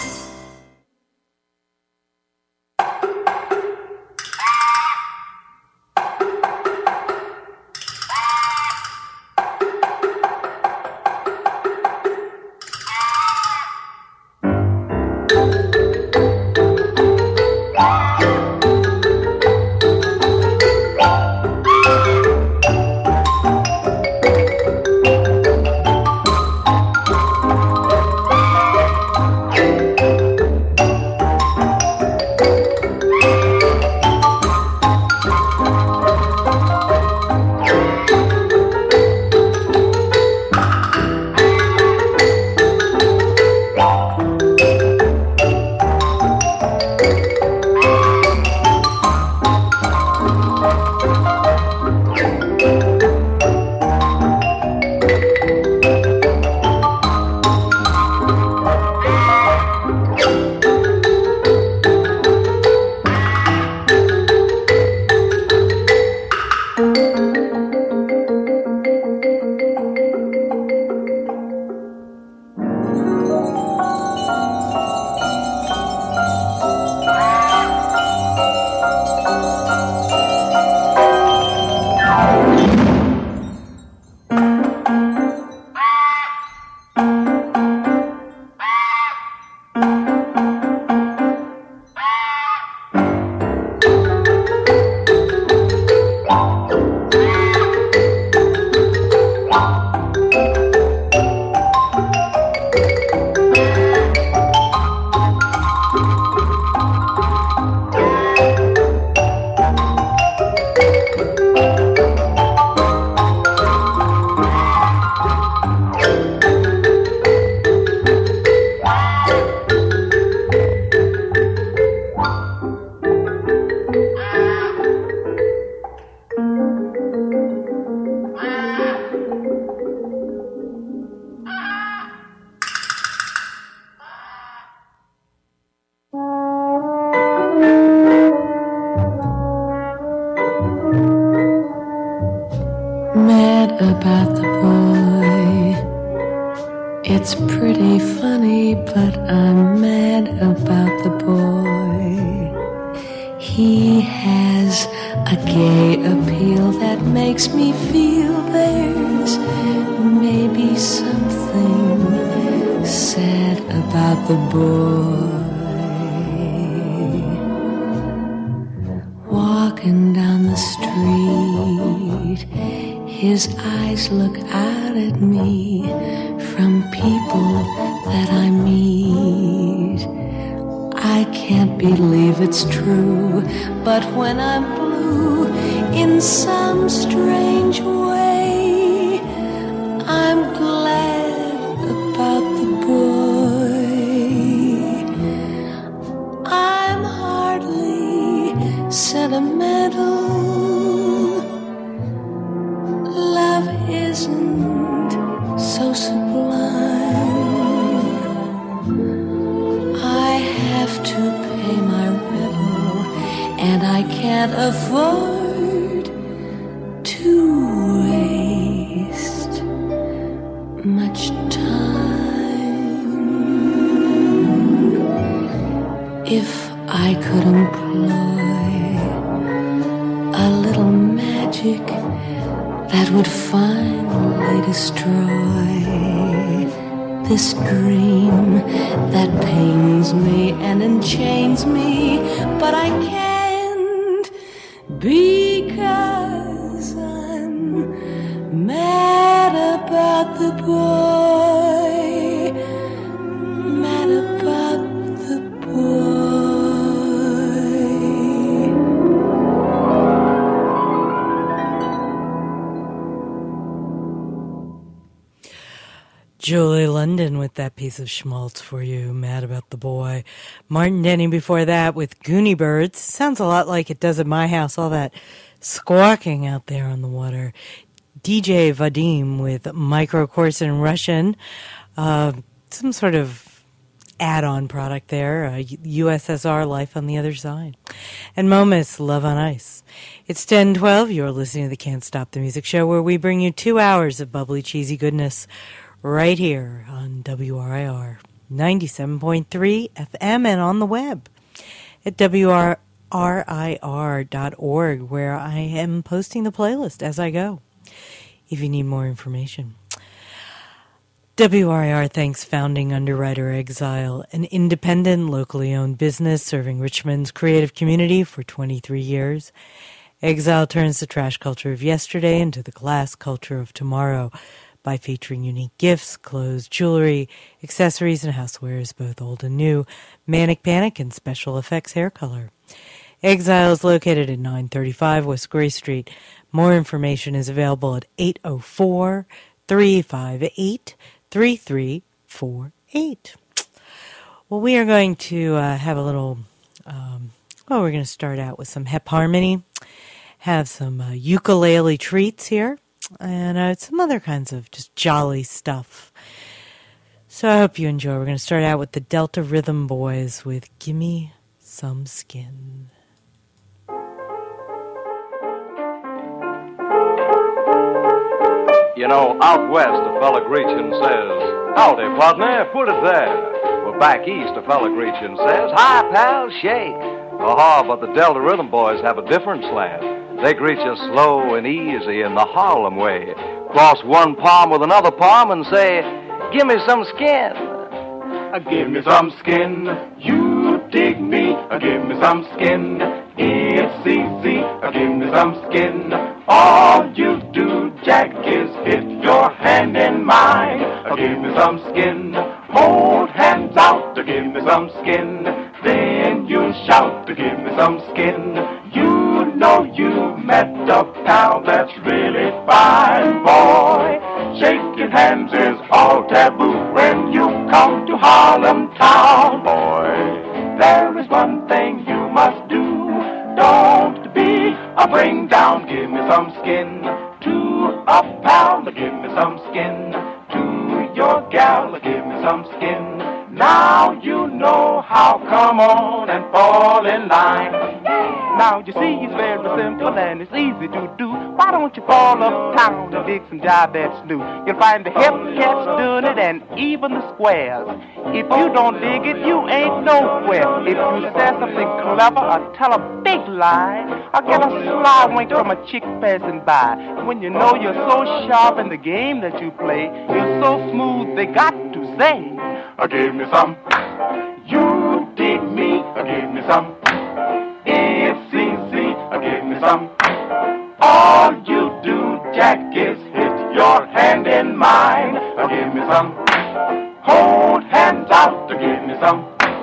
about the boy. It's pretty funny, but I'm mad about the boy. He has a gay appeal that makes me feel there's maybe something sad about the boy. Walking down the street, his eyes look out at me from people that I meet. I can't believe it's true, but when I'm blue in some strange way, I'm glad about the boy. I'm hardly sentimental. Love isn't so sublime. I have to pay my rental, and I can't afford to waste much time. If I could employ a little magic that would finally destroy this dream that pains me and enchains me, but I can't because I'm mad about the boy. Julie London with that piece of schmaltz for you, Mad About the Boy. Martin Denny before that with Goonie Birds. Sounds a lot like it does at my house, all that squawking out there on the water. D J Vadim with Micro Course in Russian. Uh, some sort of add-on product there, uh, U S S R Life on the Other Side. And Momus, Love on Ice. It's ten twelve. You're listening to the Can't Stop the Music Show, where we bring you two hours of bubbly, cheesy goodness right here on W R I R ninety-seven point three F M and on the web at W R I R dot org, where I am posting the playlist as I go, if you need more information. W R I R thanks founding underwriter Exile, an independent, locally owned business serving Richmond's creative community for twenty-three years. Exile turns the trash culture of yesterday into the glass culture of tomorrow by featuring unique gifts, clothes, jewelry, accessories, and housewares, both old and new, Manic Panic, and special effects hair color. Exile is located at nine thirty-five West Gray Street. More information is available at eight oh four, three five eight, three three four eight. Well, we are going to uh, have a little, um, well, we're going to start out with some Hep Harmony, have some uh, ukulele treats here, and uh, some other kinds of just jolly stuff. So I hope you enjoy. We're going to start out with the Delta Rhythm Boys with Gimme Some Skin. You know, out west, a fella greets you and says, "Howdy, partner, put it there." Well, back east, a fella greets you and says, "Hi, pal, shake." Aha, but the Delta Rhythm Boys have a different slant. They greet you slow and easy in the Harlem way. Cross one palm with another palm and say, "Give me some skin." Uh, give me some skin, you dig me. Uh, give me some skin, it's easy. Uh, give me some skin. All you do, Jack, is hit your hand in mine. Uh, give me some skin, hold hands out. Uh, give me some skin, then you shout. To give me some skin. You know you met a pal that's really fine, boy. Shaking hands is all taboo when you come to Harlem town, boy. There is one thing you must do. Don't be a bring down. Give me some skin to a pal. Give me some skin to your gal. Give me some skin. Now you know how. Come on and fall in line. Now you see it's very simple and it's easy to do. Why don't you fall uptown and dig some jive that's new? You'll find the hip cats doing it and even the squares. If you don't dig it, you ain't nowhere. If you say something clever or tell a big lie, or get a sly wink from a chick passing by, when you know you're so sharp in the game that you play, you're so smooth they got to say, uh, give me some. You dig me, uh, give me some. It's easy, uh, give me some. All you do, Jack, is hit your hand in mine. Uh, give me some. Hold hands out to give me some.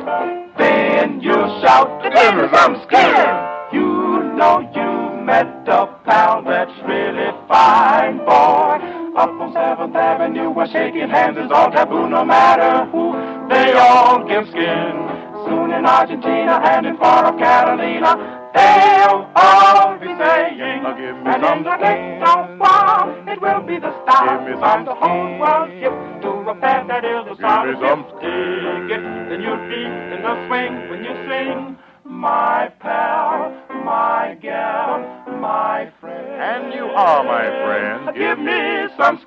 Then you shout to give me some skin. You know you met a pal that's really fine, boy. Up on seventh Avenue where shaking hands is all taboo, no matter who. They all give skin. Soon in Argentina and in far off Catalina, they'll all be saying, uh, give me and some in the next while, it will be the style. Give me some the whole world hip to a band that is a song. Give me some skin. Then you'll be in the swing when you sing, my pal, my gal, my friend. And you are my friend. Give me some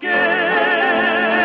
skin.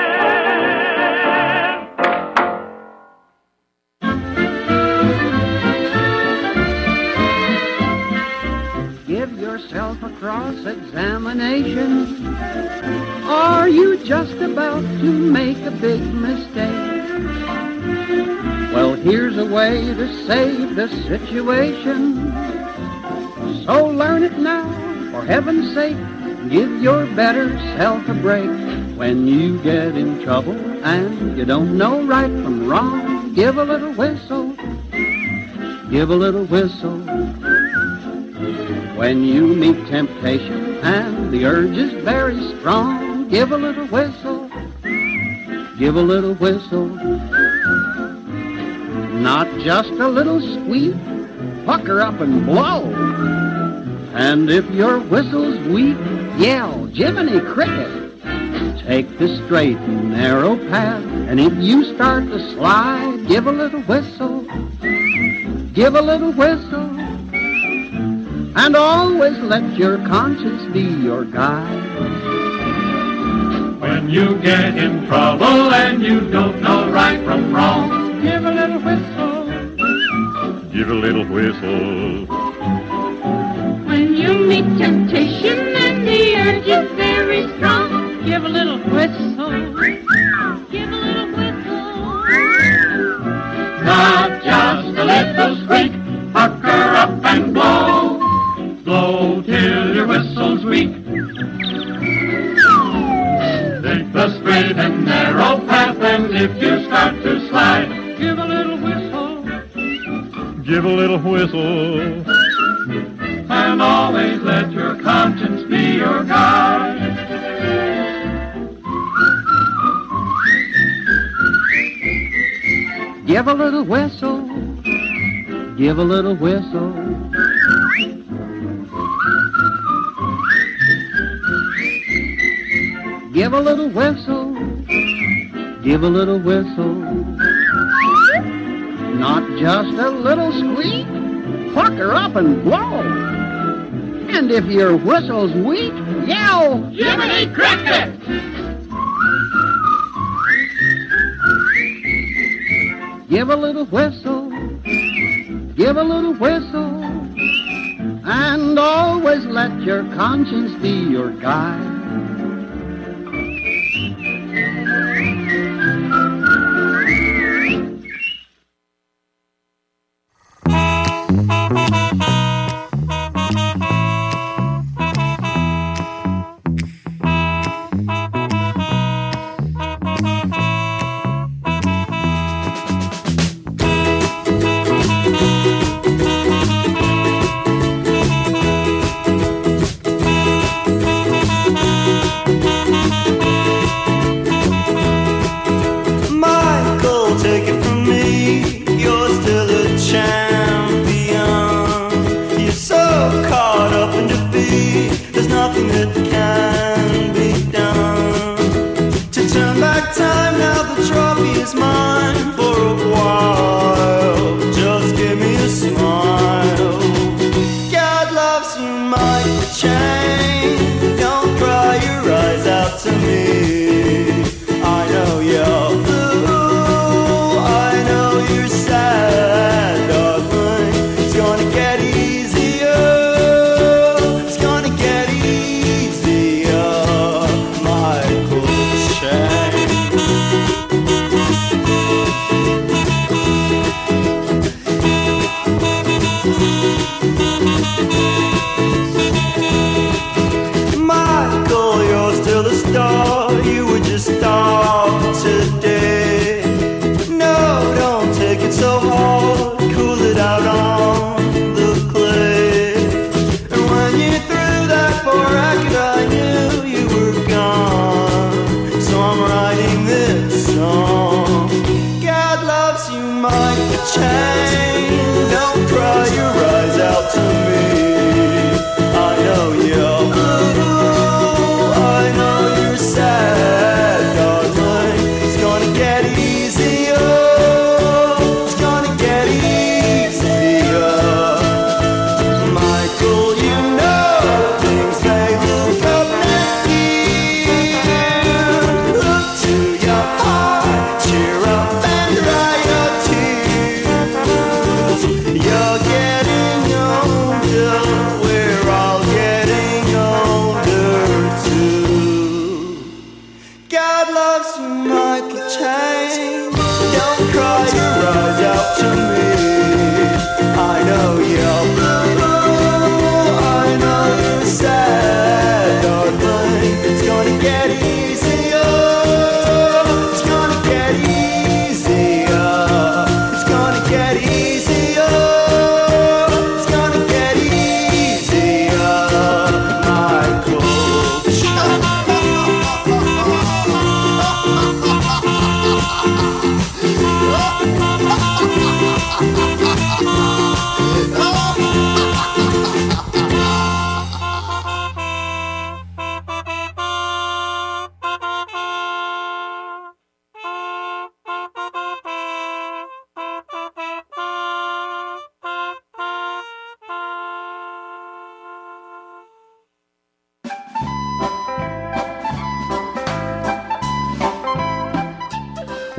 Give yourself a cross-examination. Are you just about to make a big mistake? Well, here's a way to save the situation. So learn it now, for heaven's sake. Give your better self a break. When you get in trouble and you don't know right from wrong, give a little whistle. Give a little whistle. When you meet temptation and the urge is very strong, give a little whistle. give a little whistle. Not just a little squeak, pucker up and blow. And if your whistle's weak, yell, Jiminy Cricket. Take the straight and narrow path, and if you start to slide, give a little whistle, give a little whistle. And always let your conscience be your guide. When you get in trouble and you don't know right from wrong, give a little whistle, give a little whistle. When you meet temptation and the urge is very strong, give a little whistle, give a little whistle. Not just a little squeak, pucker up and blow. Blow till your whistle's weak. Take the straight and narrow path, and if you start to slide, give a little whistle, give a little whistle. And always let your conscience be your guide. Give a little whistle, give a little whistle. Give a little whistle, give a little whistle. Not just a little squeak, pucker up and blow. And if your whistle's weak, yell, Jiminy Cricket! Give a little whistle, give a little whistle. And always let your conscience be your guide. so hard, cool it out on the cloud.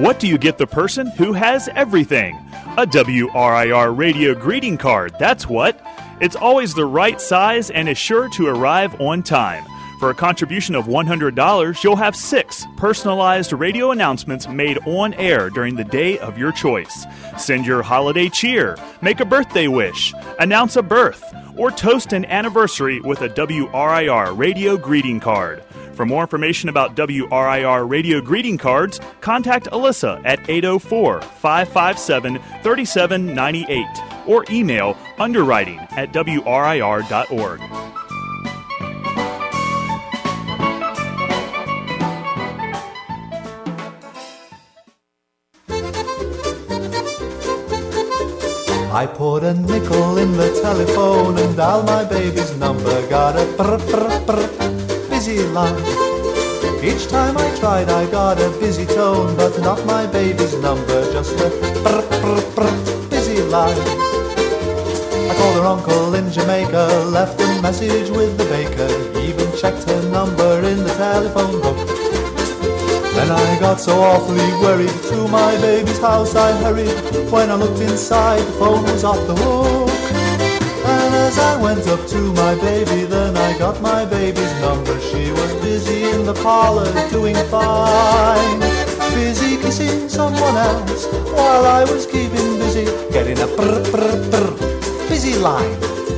What do you get the person who has everything? A W R I R radio greeting card, that's what. It's always the right size and is sure to arrive on time. For a contribution of one hundred dollars, you'll have six personalized radio announcements made on air during the day of your choice. Send your holiday cheer, make a birthday wish, announce a birth, or toast an anniversary with a W R I R radio greeting card. For more information about W R I R radio greeting cards, contact Alyssa at eight oh four, five five seven, three seven nine eight or email underwriting at W R I R dot org. I put a nickel in the telephone and dialed my baby's number. Got a brr brr brr busy line. Each time I tried I got a busy tone, but not my baby's number, just a brr brr brr busy line. I called her uncle in Jamaica, left a message with the baker, even checked her number in the telephone book. Then I got so awfully worried, to my baby's house I hurried. When I looked inside, the phone was off the hook. And as I went up to my baby, then I got my baby's number. She was busy in the parlor doing fine, busy kissing someone else, while I was keeping busy getting a brr brr brr busy line.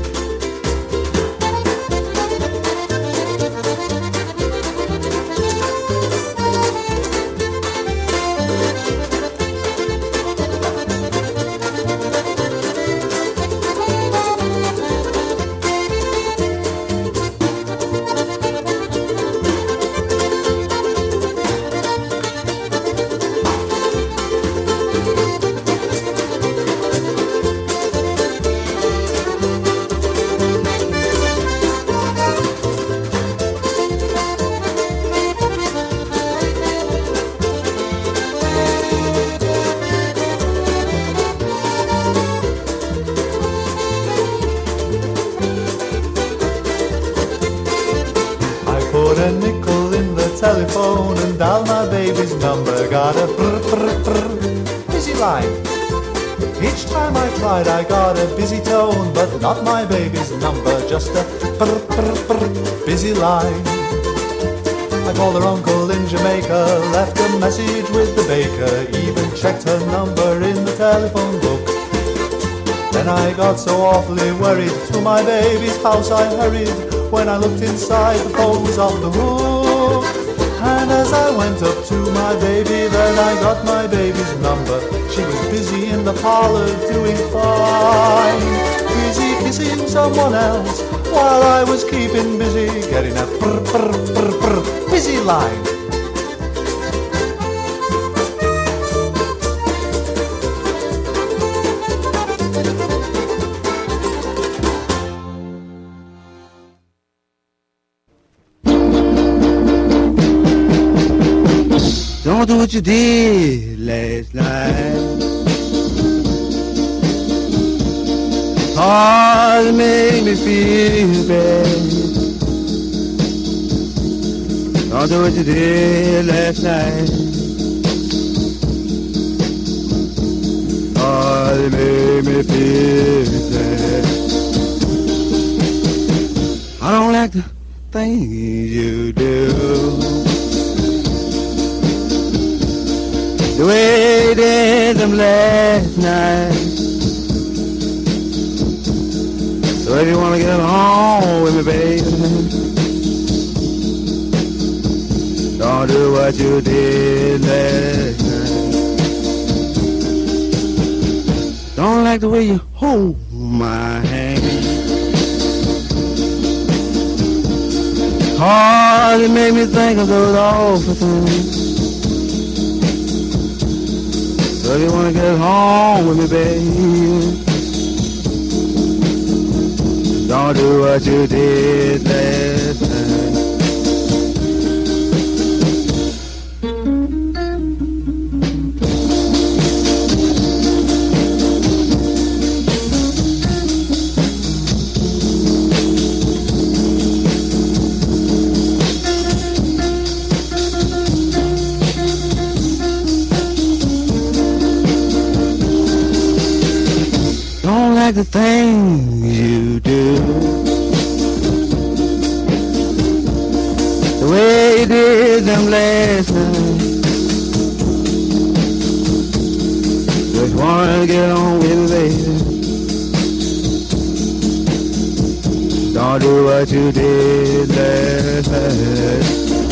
Telephone and dial my baby's number. Got a brr brr brr busy line. Each time I tried I got a busy tone, but not my baby's number, just a brr brr brr busy line. I called her uncle in Jamaica, left a message with the baker, even checked her number in the telephone book. Then I got so awfully worried, to my baby's house I hurried. When I looked inside, the phone was off the hook. And as I went up to my baby, then I got my baby's number. She was busy in the parlor doing fine, busy kissing someone else, while I was keeping busy getting a brr brr brr brr busy line. Don't do what you did last night. Oh, it made me feel bad. Don't do what you did last night. Oh, it made me feel sad. I don't like the things you do, the way you did them last night. So if you wanna get home with me, baby, don't do what you did last night. Don't like the way you hold my hand. Oh, it made me think of those awful things. So if you wanna get home with me, baby, don't do what you did last night. like the things you do, the way you did them last night. Just wanna get on with it, baby. Don't do what you did last night.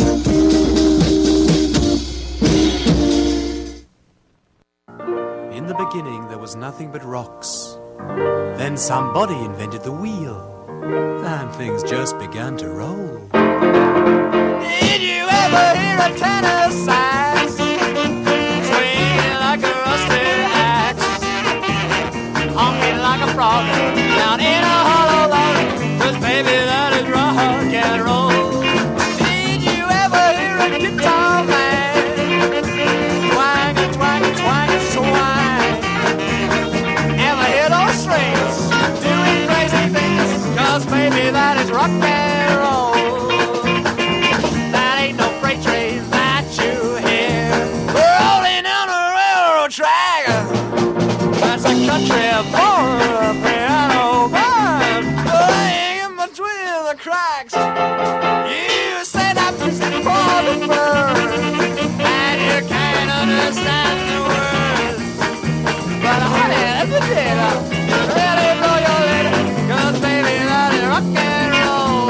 In the beginning there was nothing but rocks. Then somebody invented the wheel, and things just began to roll. Did you ever hear a tenor sax swinging like a rusty axe, honking like a frog down in a hollow log? 'Cause baby, that is rock and roll. Did you ever hear a guitar man twang, twang, twang, twang? Ever hear those strings doing crazy things? 'Cause baby, that is rock and roll. That ain't no freight train that you hear rolling down a railroad track. That's a country for a piano band playing in between the cracks. You say that music for the birds, and you can't understand the words. But honey, if you did, really blow your lid, 'cause baby, that is rock and roll.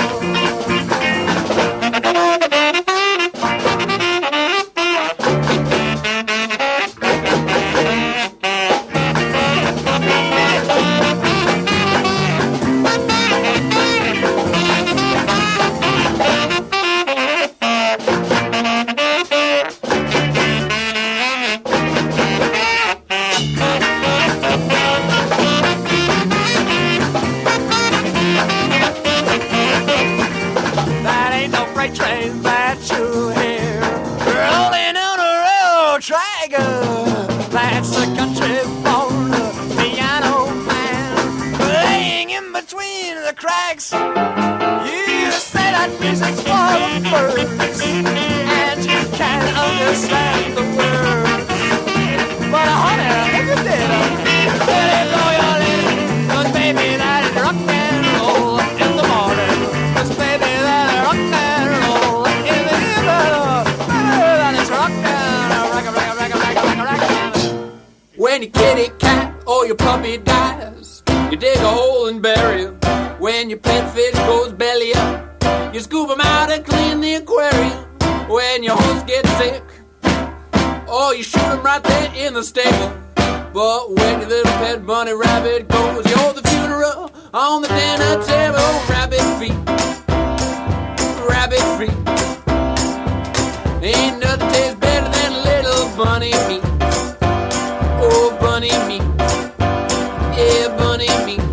That ain't no freight train that you hear rolling on a railroad track. That's the country born piano man playing in between the cracks. You say that music's for the birds, and you can't understand the words. But honey, if you did, really blow your lid, 'cause baby, that is rock and roll in the morning. 'Cause baby, that is rock and roll in the evening. Baby, that is rock and roll, rock, rock, rock, rock, rock, rock, rock. When your kitty cat or your puppy dies, you dig a hole and bury him. When your pet fish goes belly up, you scoop him out and clean the aquarium. When your horse gets sick, or you shoot him right there in the stable. But when your little pet bunny rabbit goes, you're the funeral on the dinner table. Rabbit feet, rabbit feet. Ain't nothing tastes better than a little bunny meat. Oh, bunny meat, yeah, bunny meat.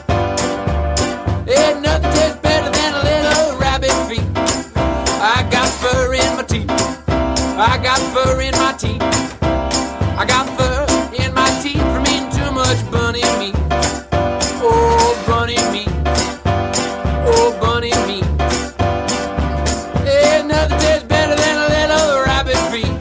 Ain't nothing tastes better than a little rabbit feet. I got fur in my teeth, I got fur in my teeth, I got fur in my teeth from eating too much bunny meat. Oh, bunny meat, oh, bunny meat. Ain't nothing tastes better than a little rabbit feet.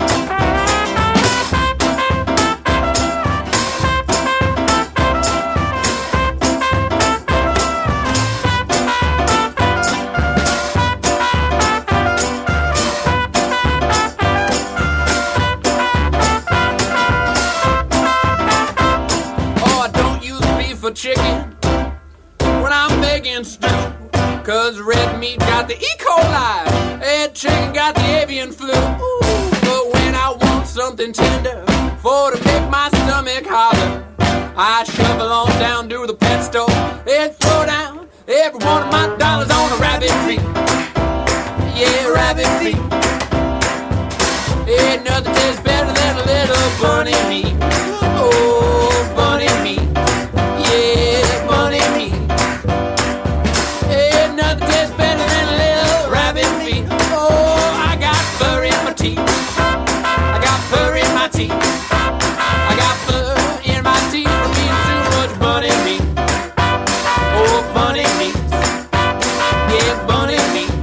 For chicken when I'm making stew, 'cause red meat got the E. coli and chicken got the avian flu. Ooh, but when I want something tender for to make my stomach holler, I shovel on down to the pet store and throw down every one of my dollars on a rabbit feet. Yeah, rabbit feet. Ain't nothing tastes better than a little bunny meat. Oh, bunny meat. Yeah, bunny meat. Ain't nothing tastes better than a little rabbit feet. Oh, I got fur in my teeth, I got fur in my teeth, I got fur in my teeth from eating too much bunny meat. Oh, bunny meat, yeah, bunny meat.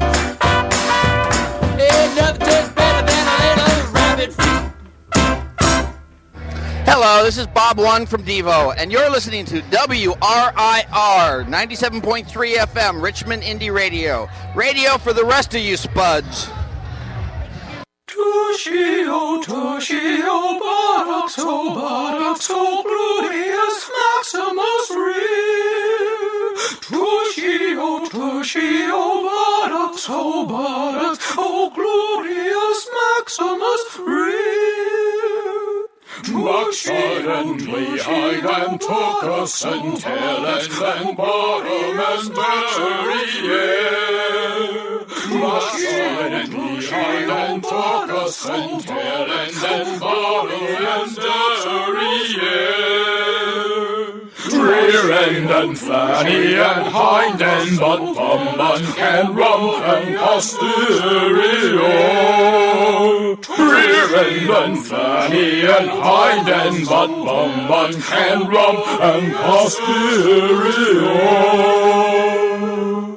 Ain't nothing tastes better than a little rabbit feet. Hello, this is Bob One from Devo, and you're listening to W R I R ninety-seven point three F M, Richmond Indie Radio. Radio for the rest of you spuds. Tushio, Tushio, buttocks, oh, buttocks, oh, gluteus maximus rear. Tushio, Tushio, buttocks, oh, buttocks, oh, gluteus maximus rear. Backside and behind and tuchus and tail and then bottom and derriere. Backside and behind and tuchus and tail and then bottom and derriere. Rear end and fanny and hind end, but bum and can rump and posterior. Rear end and fanny and hind end, but bum and can rump and posterior.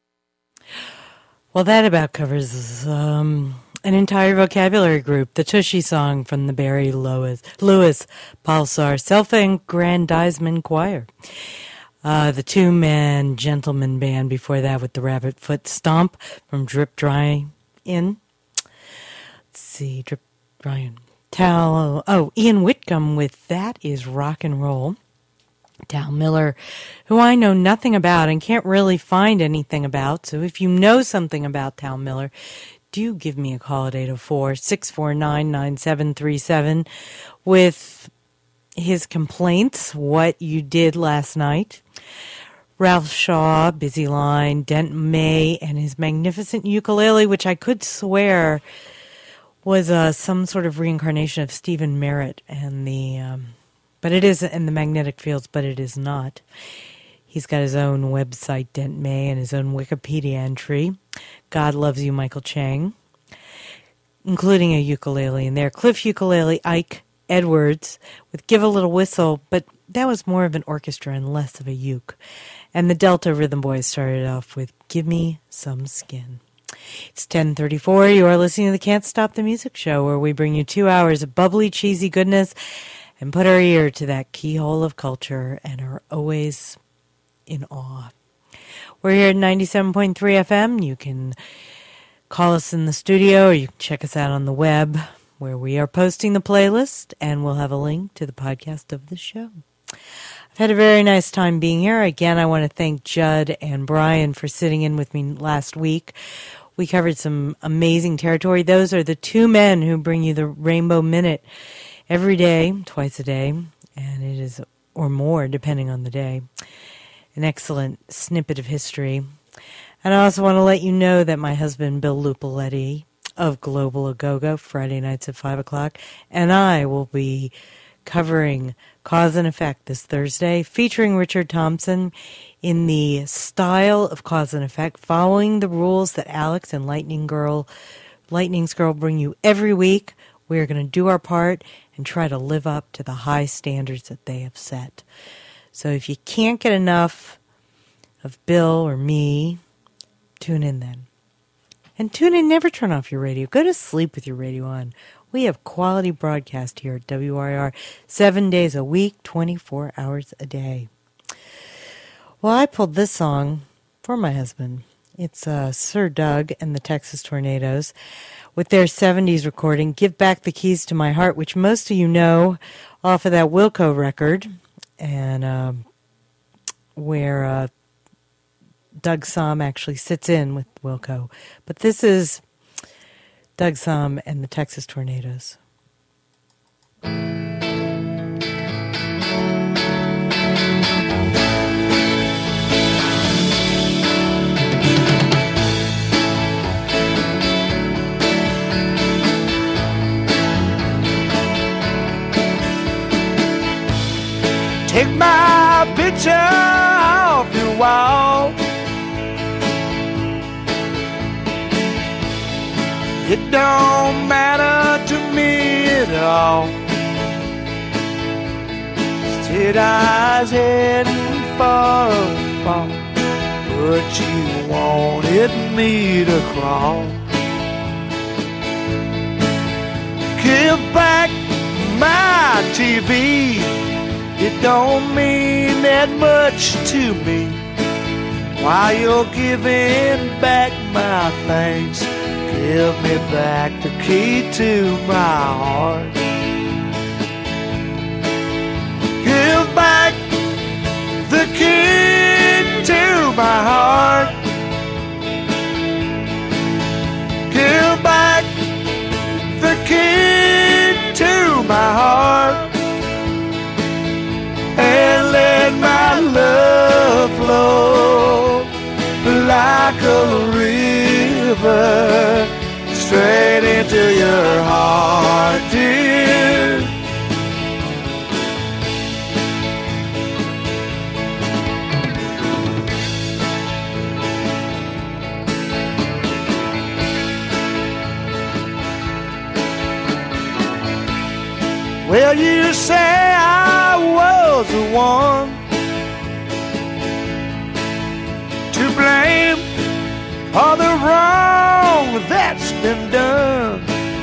Well, that about covers um, an entire vocabulary group, the Tushy Song from the Barry Lewis, Lewis Pulsar Self-Aggrandizement Choir. Uh, the two-man gentleman band before that with the Rabbit Foot Stomp from Drip Dry In. Let's see, Drip Dry In. Tal, oh, Ian Whitcomb with That Is Rock and Roll. Tal Miller, who I know nothing about and can't really find anything about. So if you know something about Tal Miller, do give me a call at eight oh four, six four nine, nine seven three seven with his complaints, what you did last night. Ralph Shaw, Busy Line, Dent May, and his magnificent ukulele, which I could swear was uh, some sort of reincarnation of Stephen Merritt, and the um, but it is in the magnetic fields, but it is not. He's got his own website, Dent May, and his own Wikipedia entry. God Loves You, Michael Chang, including a ukulele in there. Cliff Ukulele, Ike Edwards with Give a Little Whistle, but that was more of an orchestra and less of a uke. And the Delta Rhythm Boys started off with Give Me Some Skin. It's ten thirty-four. You are listening to the Can't Stop the Music Show, where we bring you two hours of bubbly, cheesy goodness and put our ear to that keyhole of culture and are always in awe. We're here at ninety-seven point three F M. You can call us in the studio or you can check us out on the web where we are posting the playlist, and we'll have a link to the podcast of the show. I've had a very nice time being here. Again, I want to thank Judd and Brian for sitting in with me last week. We covered some amazing territory. Those are the two men who bring you the Rainbow Minute every day, twice a day, and it is, or more, depending on the day, an excellent snippet of history. And I also want to let you know that my husband, Bill Lupoletti of Global A-Go-Go, Friday nights at five o'clock, and I will be covering Cause and Effect this Thursday, featuring Richard Thompson in the style of Cause and Effect, following the rules that Alex and Lightning Girl, Lightning's Girl bring you every week. We are going to do our part and try to live up to the high standards that they have set. So if you can't get enough of Bill or me, tune in then. And tune in, never turn off your radio. Go to sleep with your radio on. We have quality broadcast here at W R I R seven days a week, twenty-four hours a day. Well, I pulled this song for my husband. It's uh, Sir Doug and the Texas Tornadoes with their seventies recording, Give Back the Keys to My Heart, which most of you know off of that Wilco record, and uh, where uh, Doug Somm actually sits in with Wilco. But this is Doug Somm and the Texas Tornadoes. Take my picture off your wall. It don't matter to me at all. Straight eyes heading for a fall, but you wanted me to crawl. Give back my on T V, it don't mean that much to me. While you're giving back my things, give me back the key to my heart. Give back the key to my heart. Give back the key to my heart. And let my love flow like a river straight into your heart, dear. Well, you say I was the one to blame all the wrong that's been done.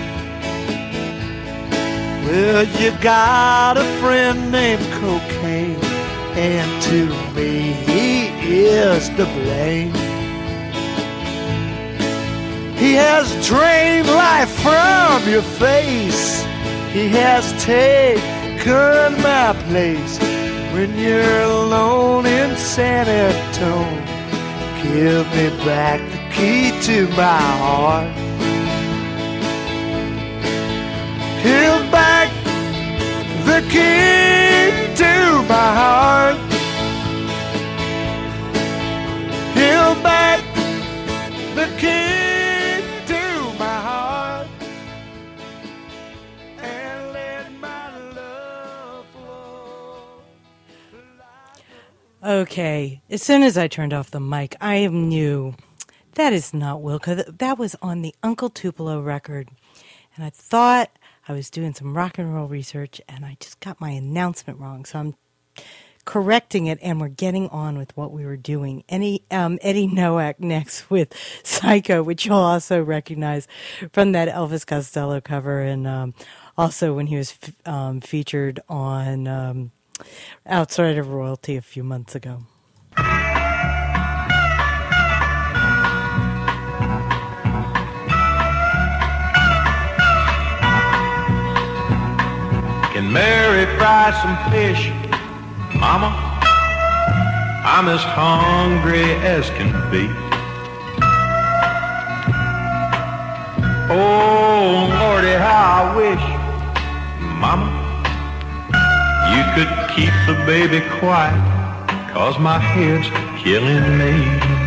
Well, you got a friend named Cocaine, and to me he is to blame. He has drained life from your face. He has taken my place. When you're alone in San Antonio, give me back the key to my heart. Give back the key to my heart. Give back the key to my heart. And let my love flow. Okay, as soon as I turned off the mic, I knew that is not Wilco. That was on the Uncle Tupelo record. And I thought I was doing some rock and roll research, and I just got my announcement wrong. So I'm correcting it, and we're getting on with what we were doing. Any, um, Eddie Nowak next with Psycho, which you'll also recognize from that Elvis Costello cover, and um, also when he was f- um, featured on um, Outside of Royalty a few months ago. Can Mary fry some fish, Mama? I'm as hungry as can be. Oh, Lordy, how I wish, Mama, you could keep the baby quiet, 'cause my head's killing me.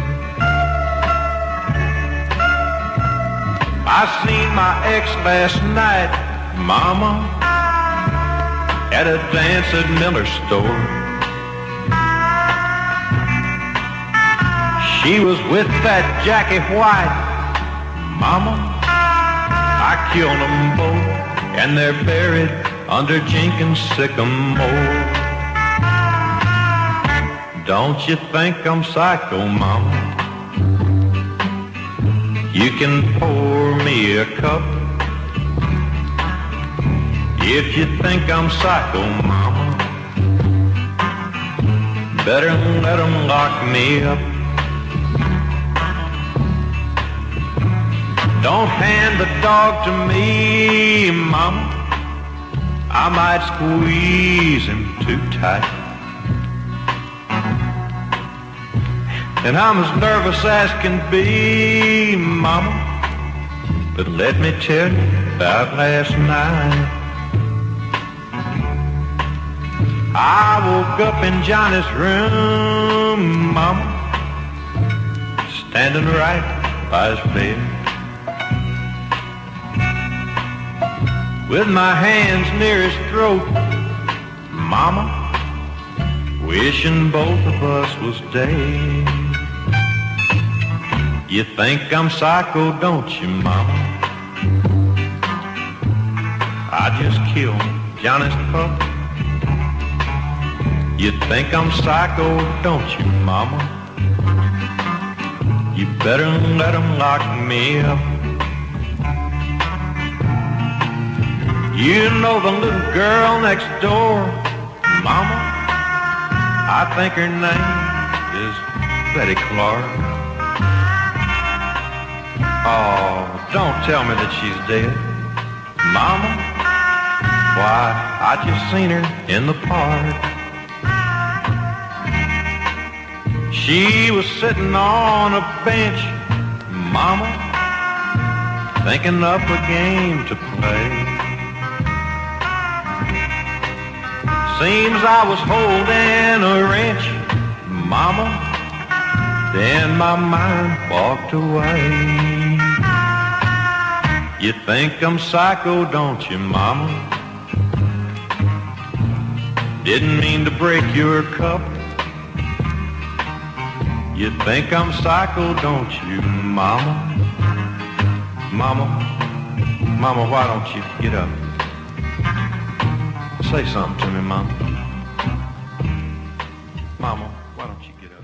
I seen my ex last night, Mama, at a dance at Miller's store. She was with that Jackie White, Mama. I killed them both, and they're buried under Jenkins' sycamore. Don't you think I'm psycho, Mama? You can pour me a cup if you think I'm psycho, Mama. Better let them lock me up. Don't hand the dog to me, Mama. I might squeeze him too tight. And I'm as nervous as can be, Mama. But let me tell you about last night. I woke up in Johnny's room, Mama, standing right by his bed, with my hands near his throat, Mama, wishing both of us was dead. You think I'm psycho, don't you, Mama? I just killed Johnny's pup. You think I'm psycho, don't you, Mama? You better let them lock me up. You know the little girl next door, Mama, I think her name is Betty Clark. Oh, don't tell me that she's dead, Mama. Why, I just seen her in the park. She was sitting on a bench, Mama, thinking up a game to play. Seems I was holding a wrench, Mama, then my mind walked away. You think I'm psycho, don't you, Mama? Didn't mean to break your cup. You think I'm psycho, don't you, Mama? Mama, Mama, why don't you get up? Say something to me, Mama. Mama, why don't you get up?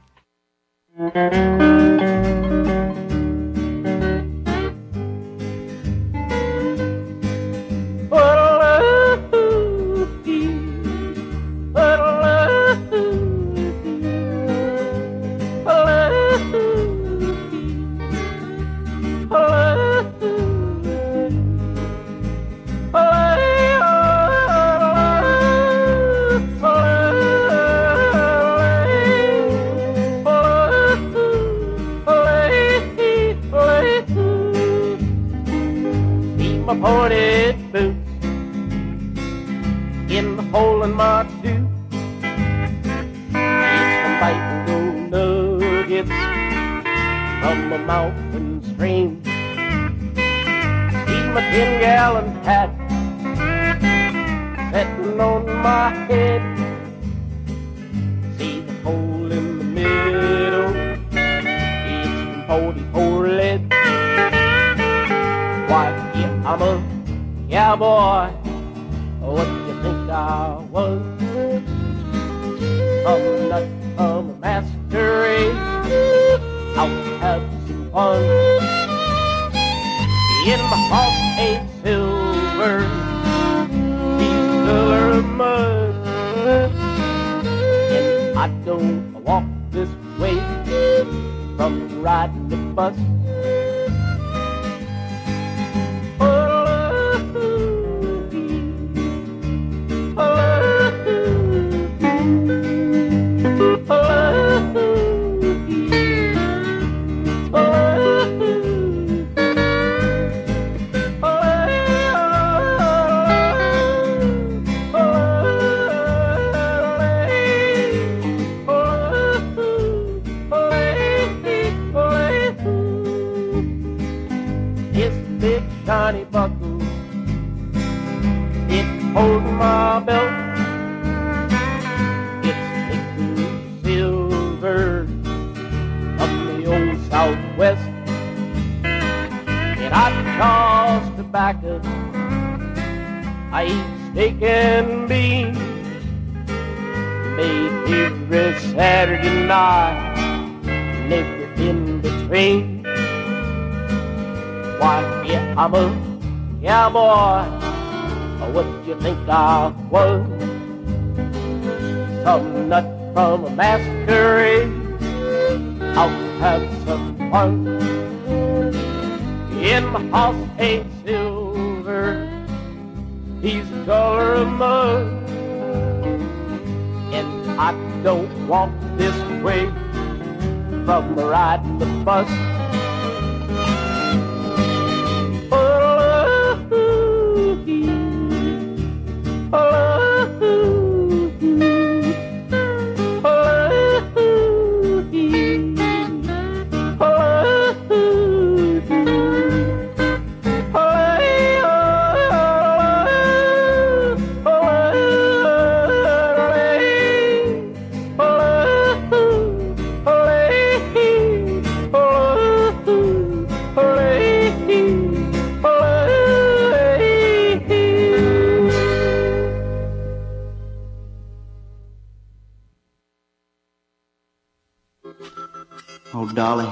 Oh, Dolly.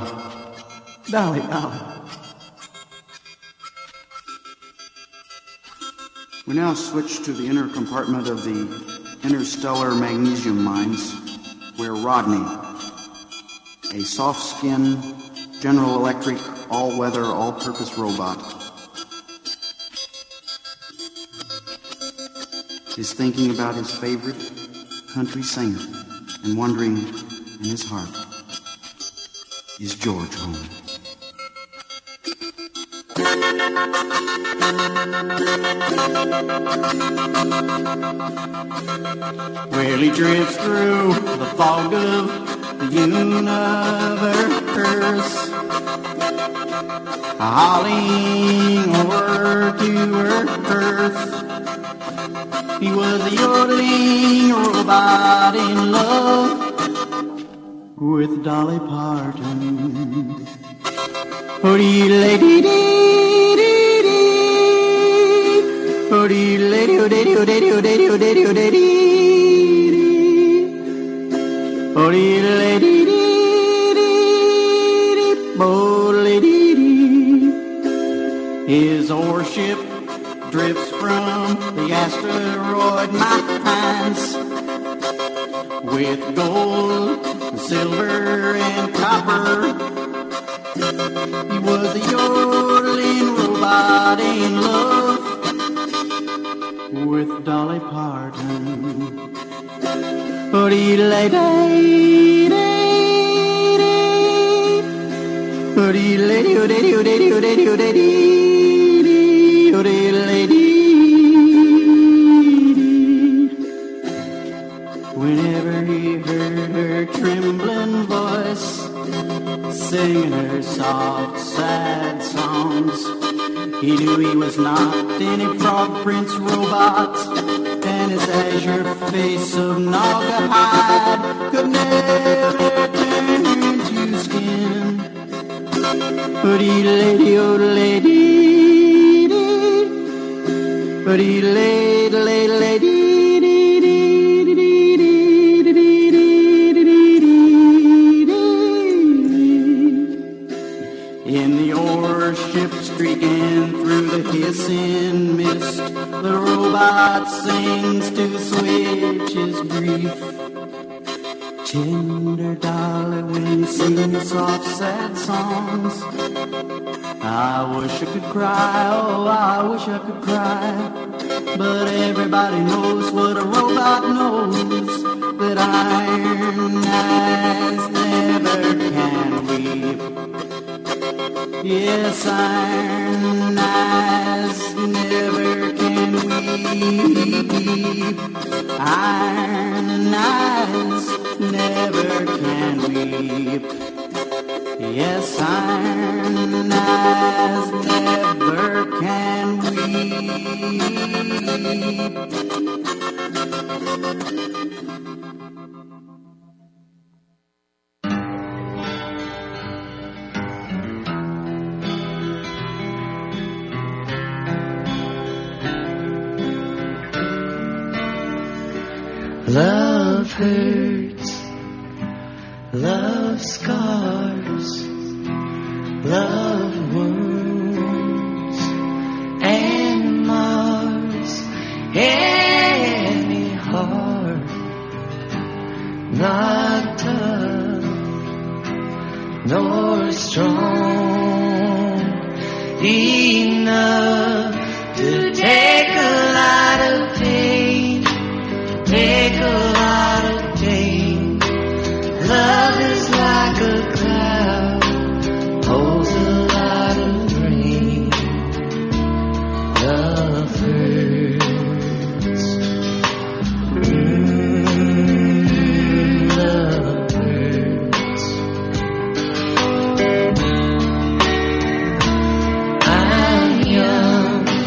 Dolly, Dolly. We now switch to the inner compartment of the interstellar magnesium mines, where Rodney, a soft-skinned General Electric all-weather, all-purpose robot, is thinking about his favorite country singer and wondering in his heart, is George home? Well, he drifts through the fog of the universe, hauling over to earth. He was a yodeling robot in love with Dolly Parton. Oh-dee-lady-dee-dee-dee, oh-dee-lady-oh-dee-oh-dee-oh-dee-oh-dee-oh-dee-dee-dee, oh-dee-lady-dee-dee-dee, oh-dee-dee-dee. His warship drifts from the asteroid mines with gold, silver, and copper. He was a yodeling robot in love with Dolly Parton. Oh-dee-lady-dee-dee, oh-dee-lady-oh-dee-oh-dee-oh-dee-oh-dee-oh-dee-oh-dee-oh-dee-lady. Whenever he heard her trembling voice singing her soft, sad songs, he knew he was not any Frog Prince robot, and his azure face of naga hide could never turn into skin. Oh-dee-lady-oh-dee-lady-dee, oh-dee-lady-lady-lady. In the warship streaking through the hissing mist, the robot sings to assuage his grief. Tender Dolly Wind sings soft sad songs. I wish I could cry, oh I wish I could cry, but everybody knows what a robot knows, that iron eyes never can weep. Yes, iron eyes never can weep. Iron eyes never can weep. Yes, iron eyes never can Love hurts, love scars, love wounds and mars any heart not tough nor strong enough to take a lot of pain, take a lot of pain. Love is like a cloud, holds a lot of rain. Love hurts. Mm, love hurts. I'm young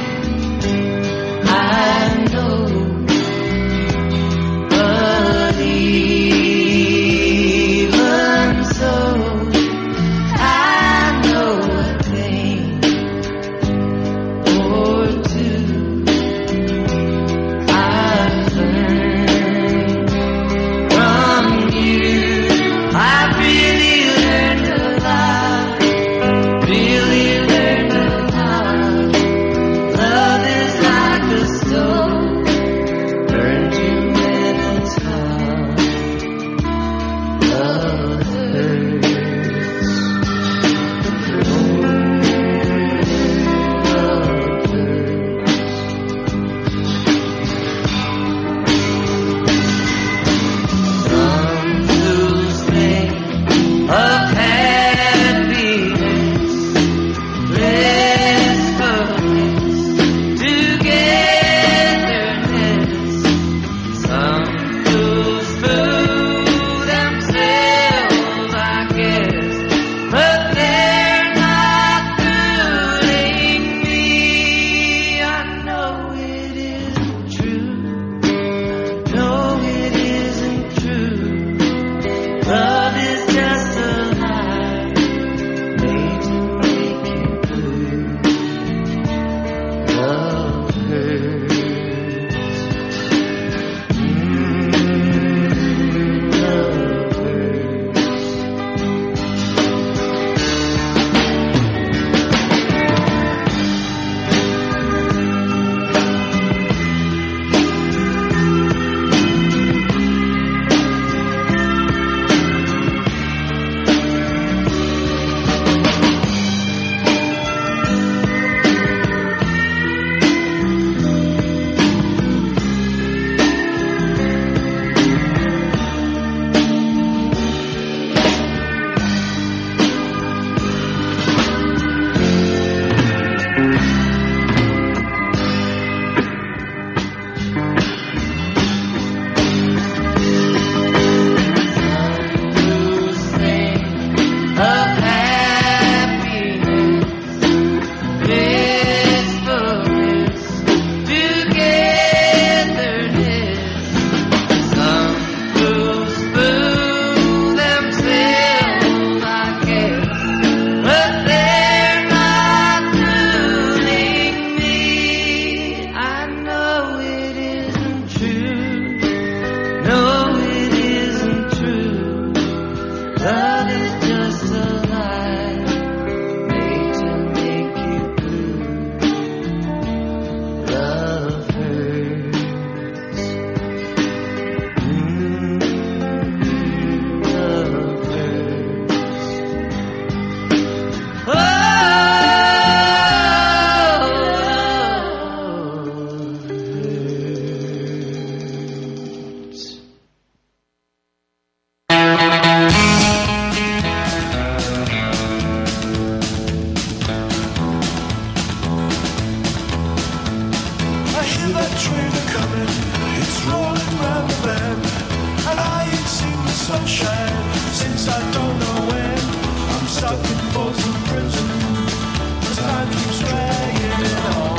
stuck in Folsom Prison. Time keeps dragging on.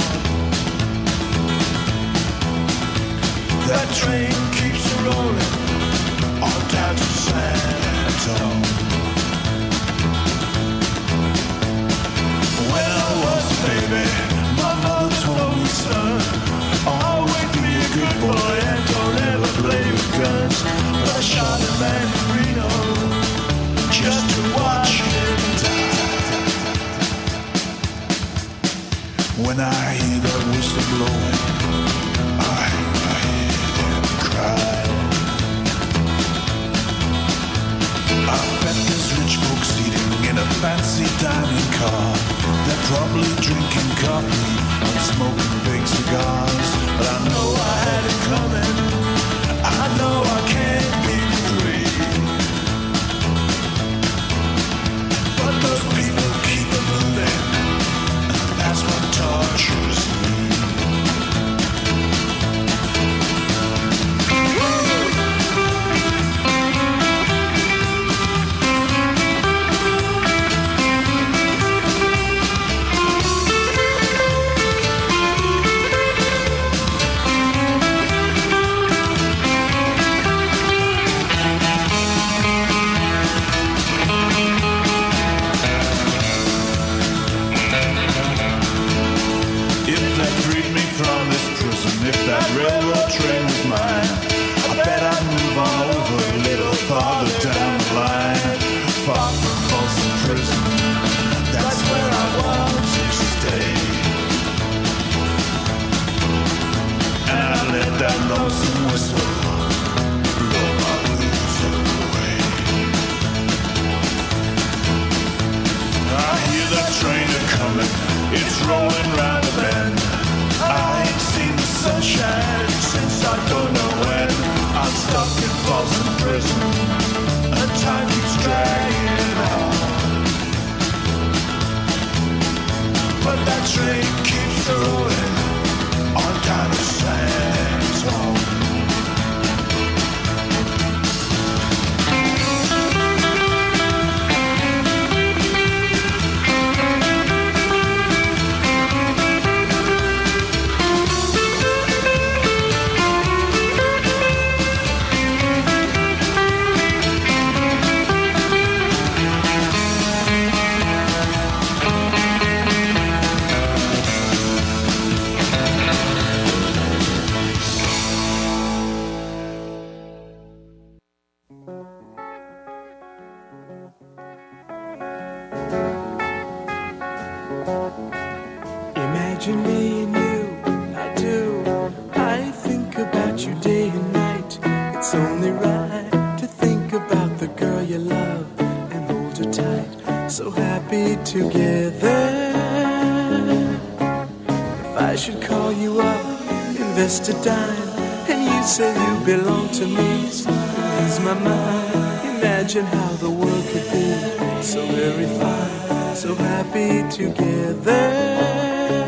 That train keeps rolling on down to San Antonio. When I was a baby, my mother told me, son, always be a good boy and don't ever play with guns. But I shot a man in Reno just to watch him die. When I hear that whistle blowing, I, I hear them cry. I bet there's rich folks eating in a fancy dining car. They're probably drinking coffee and smoking big cigars. But I know I had it coming. I know I can't be free. But those people keep it moving, and that's what tortures me. If that railroad train was mine, I bet I'd move on over a little farther down the line. Far from Folsom Prison, that's where I want to stay. And I'd let that lonesome whistle blow my blues away. I hear that train a-coming, it's rolling round the bend. I ain't seen the sunshine since I don't know when. I'm stuck in Folsom Prison, and time keeps dragging on. But that train keeps rolling on down to San Antonio. Imagine me and you, I do. I think about you day and night. It's only right to think about the girl you love and hold her tight. So happy together. If I should call you up, invest a dime, and you say you belong to me, so ease my mind. Imagine how the world could be so very fine, so happy together.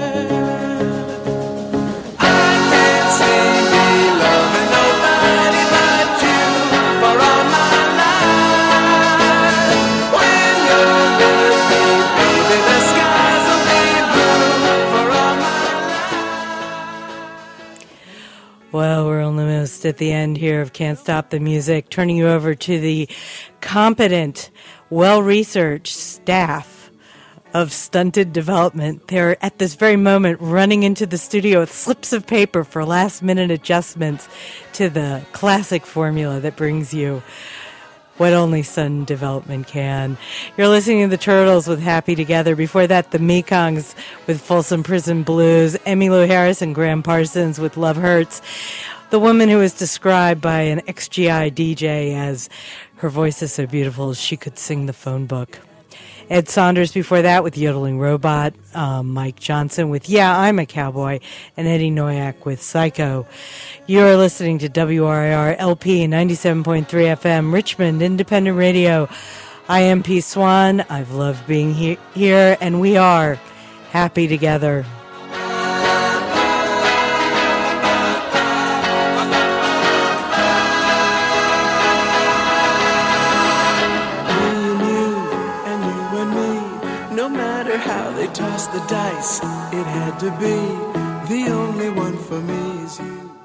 Well, we're almost at the end here of Can't Stop the Music, turning you over to the competent, well-researched staff of Stunted Development. They're at this very moment running into the studio with slips of paper for last-minute adjustments to the classic formula that brings you what only Stunted Development can. You're listening to the Turtles with Happy Together. Before that, the Mekongs with Folsom Prison Blues, Emmylou Harris and Graham Parsons with Love Hurts. The woman who was described by an X G I D J as her voice is so beautiful she could sing the phone book. Ed Saunders before that with Yodeling Robot, um, Mike Johnson with Yeah, I'm a Cowboy, and Eddie Noyak with Psycho. You're listening to W R I R L P ninety-seven point three F M, Richmond Independent Radio. I am P. Swan. I've loved being he- here, and we are happy together. No matter how they tossed the dice, it had to be. The only one for me is you.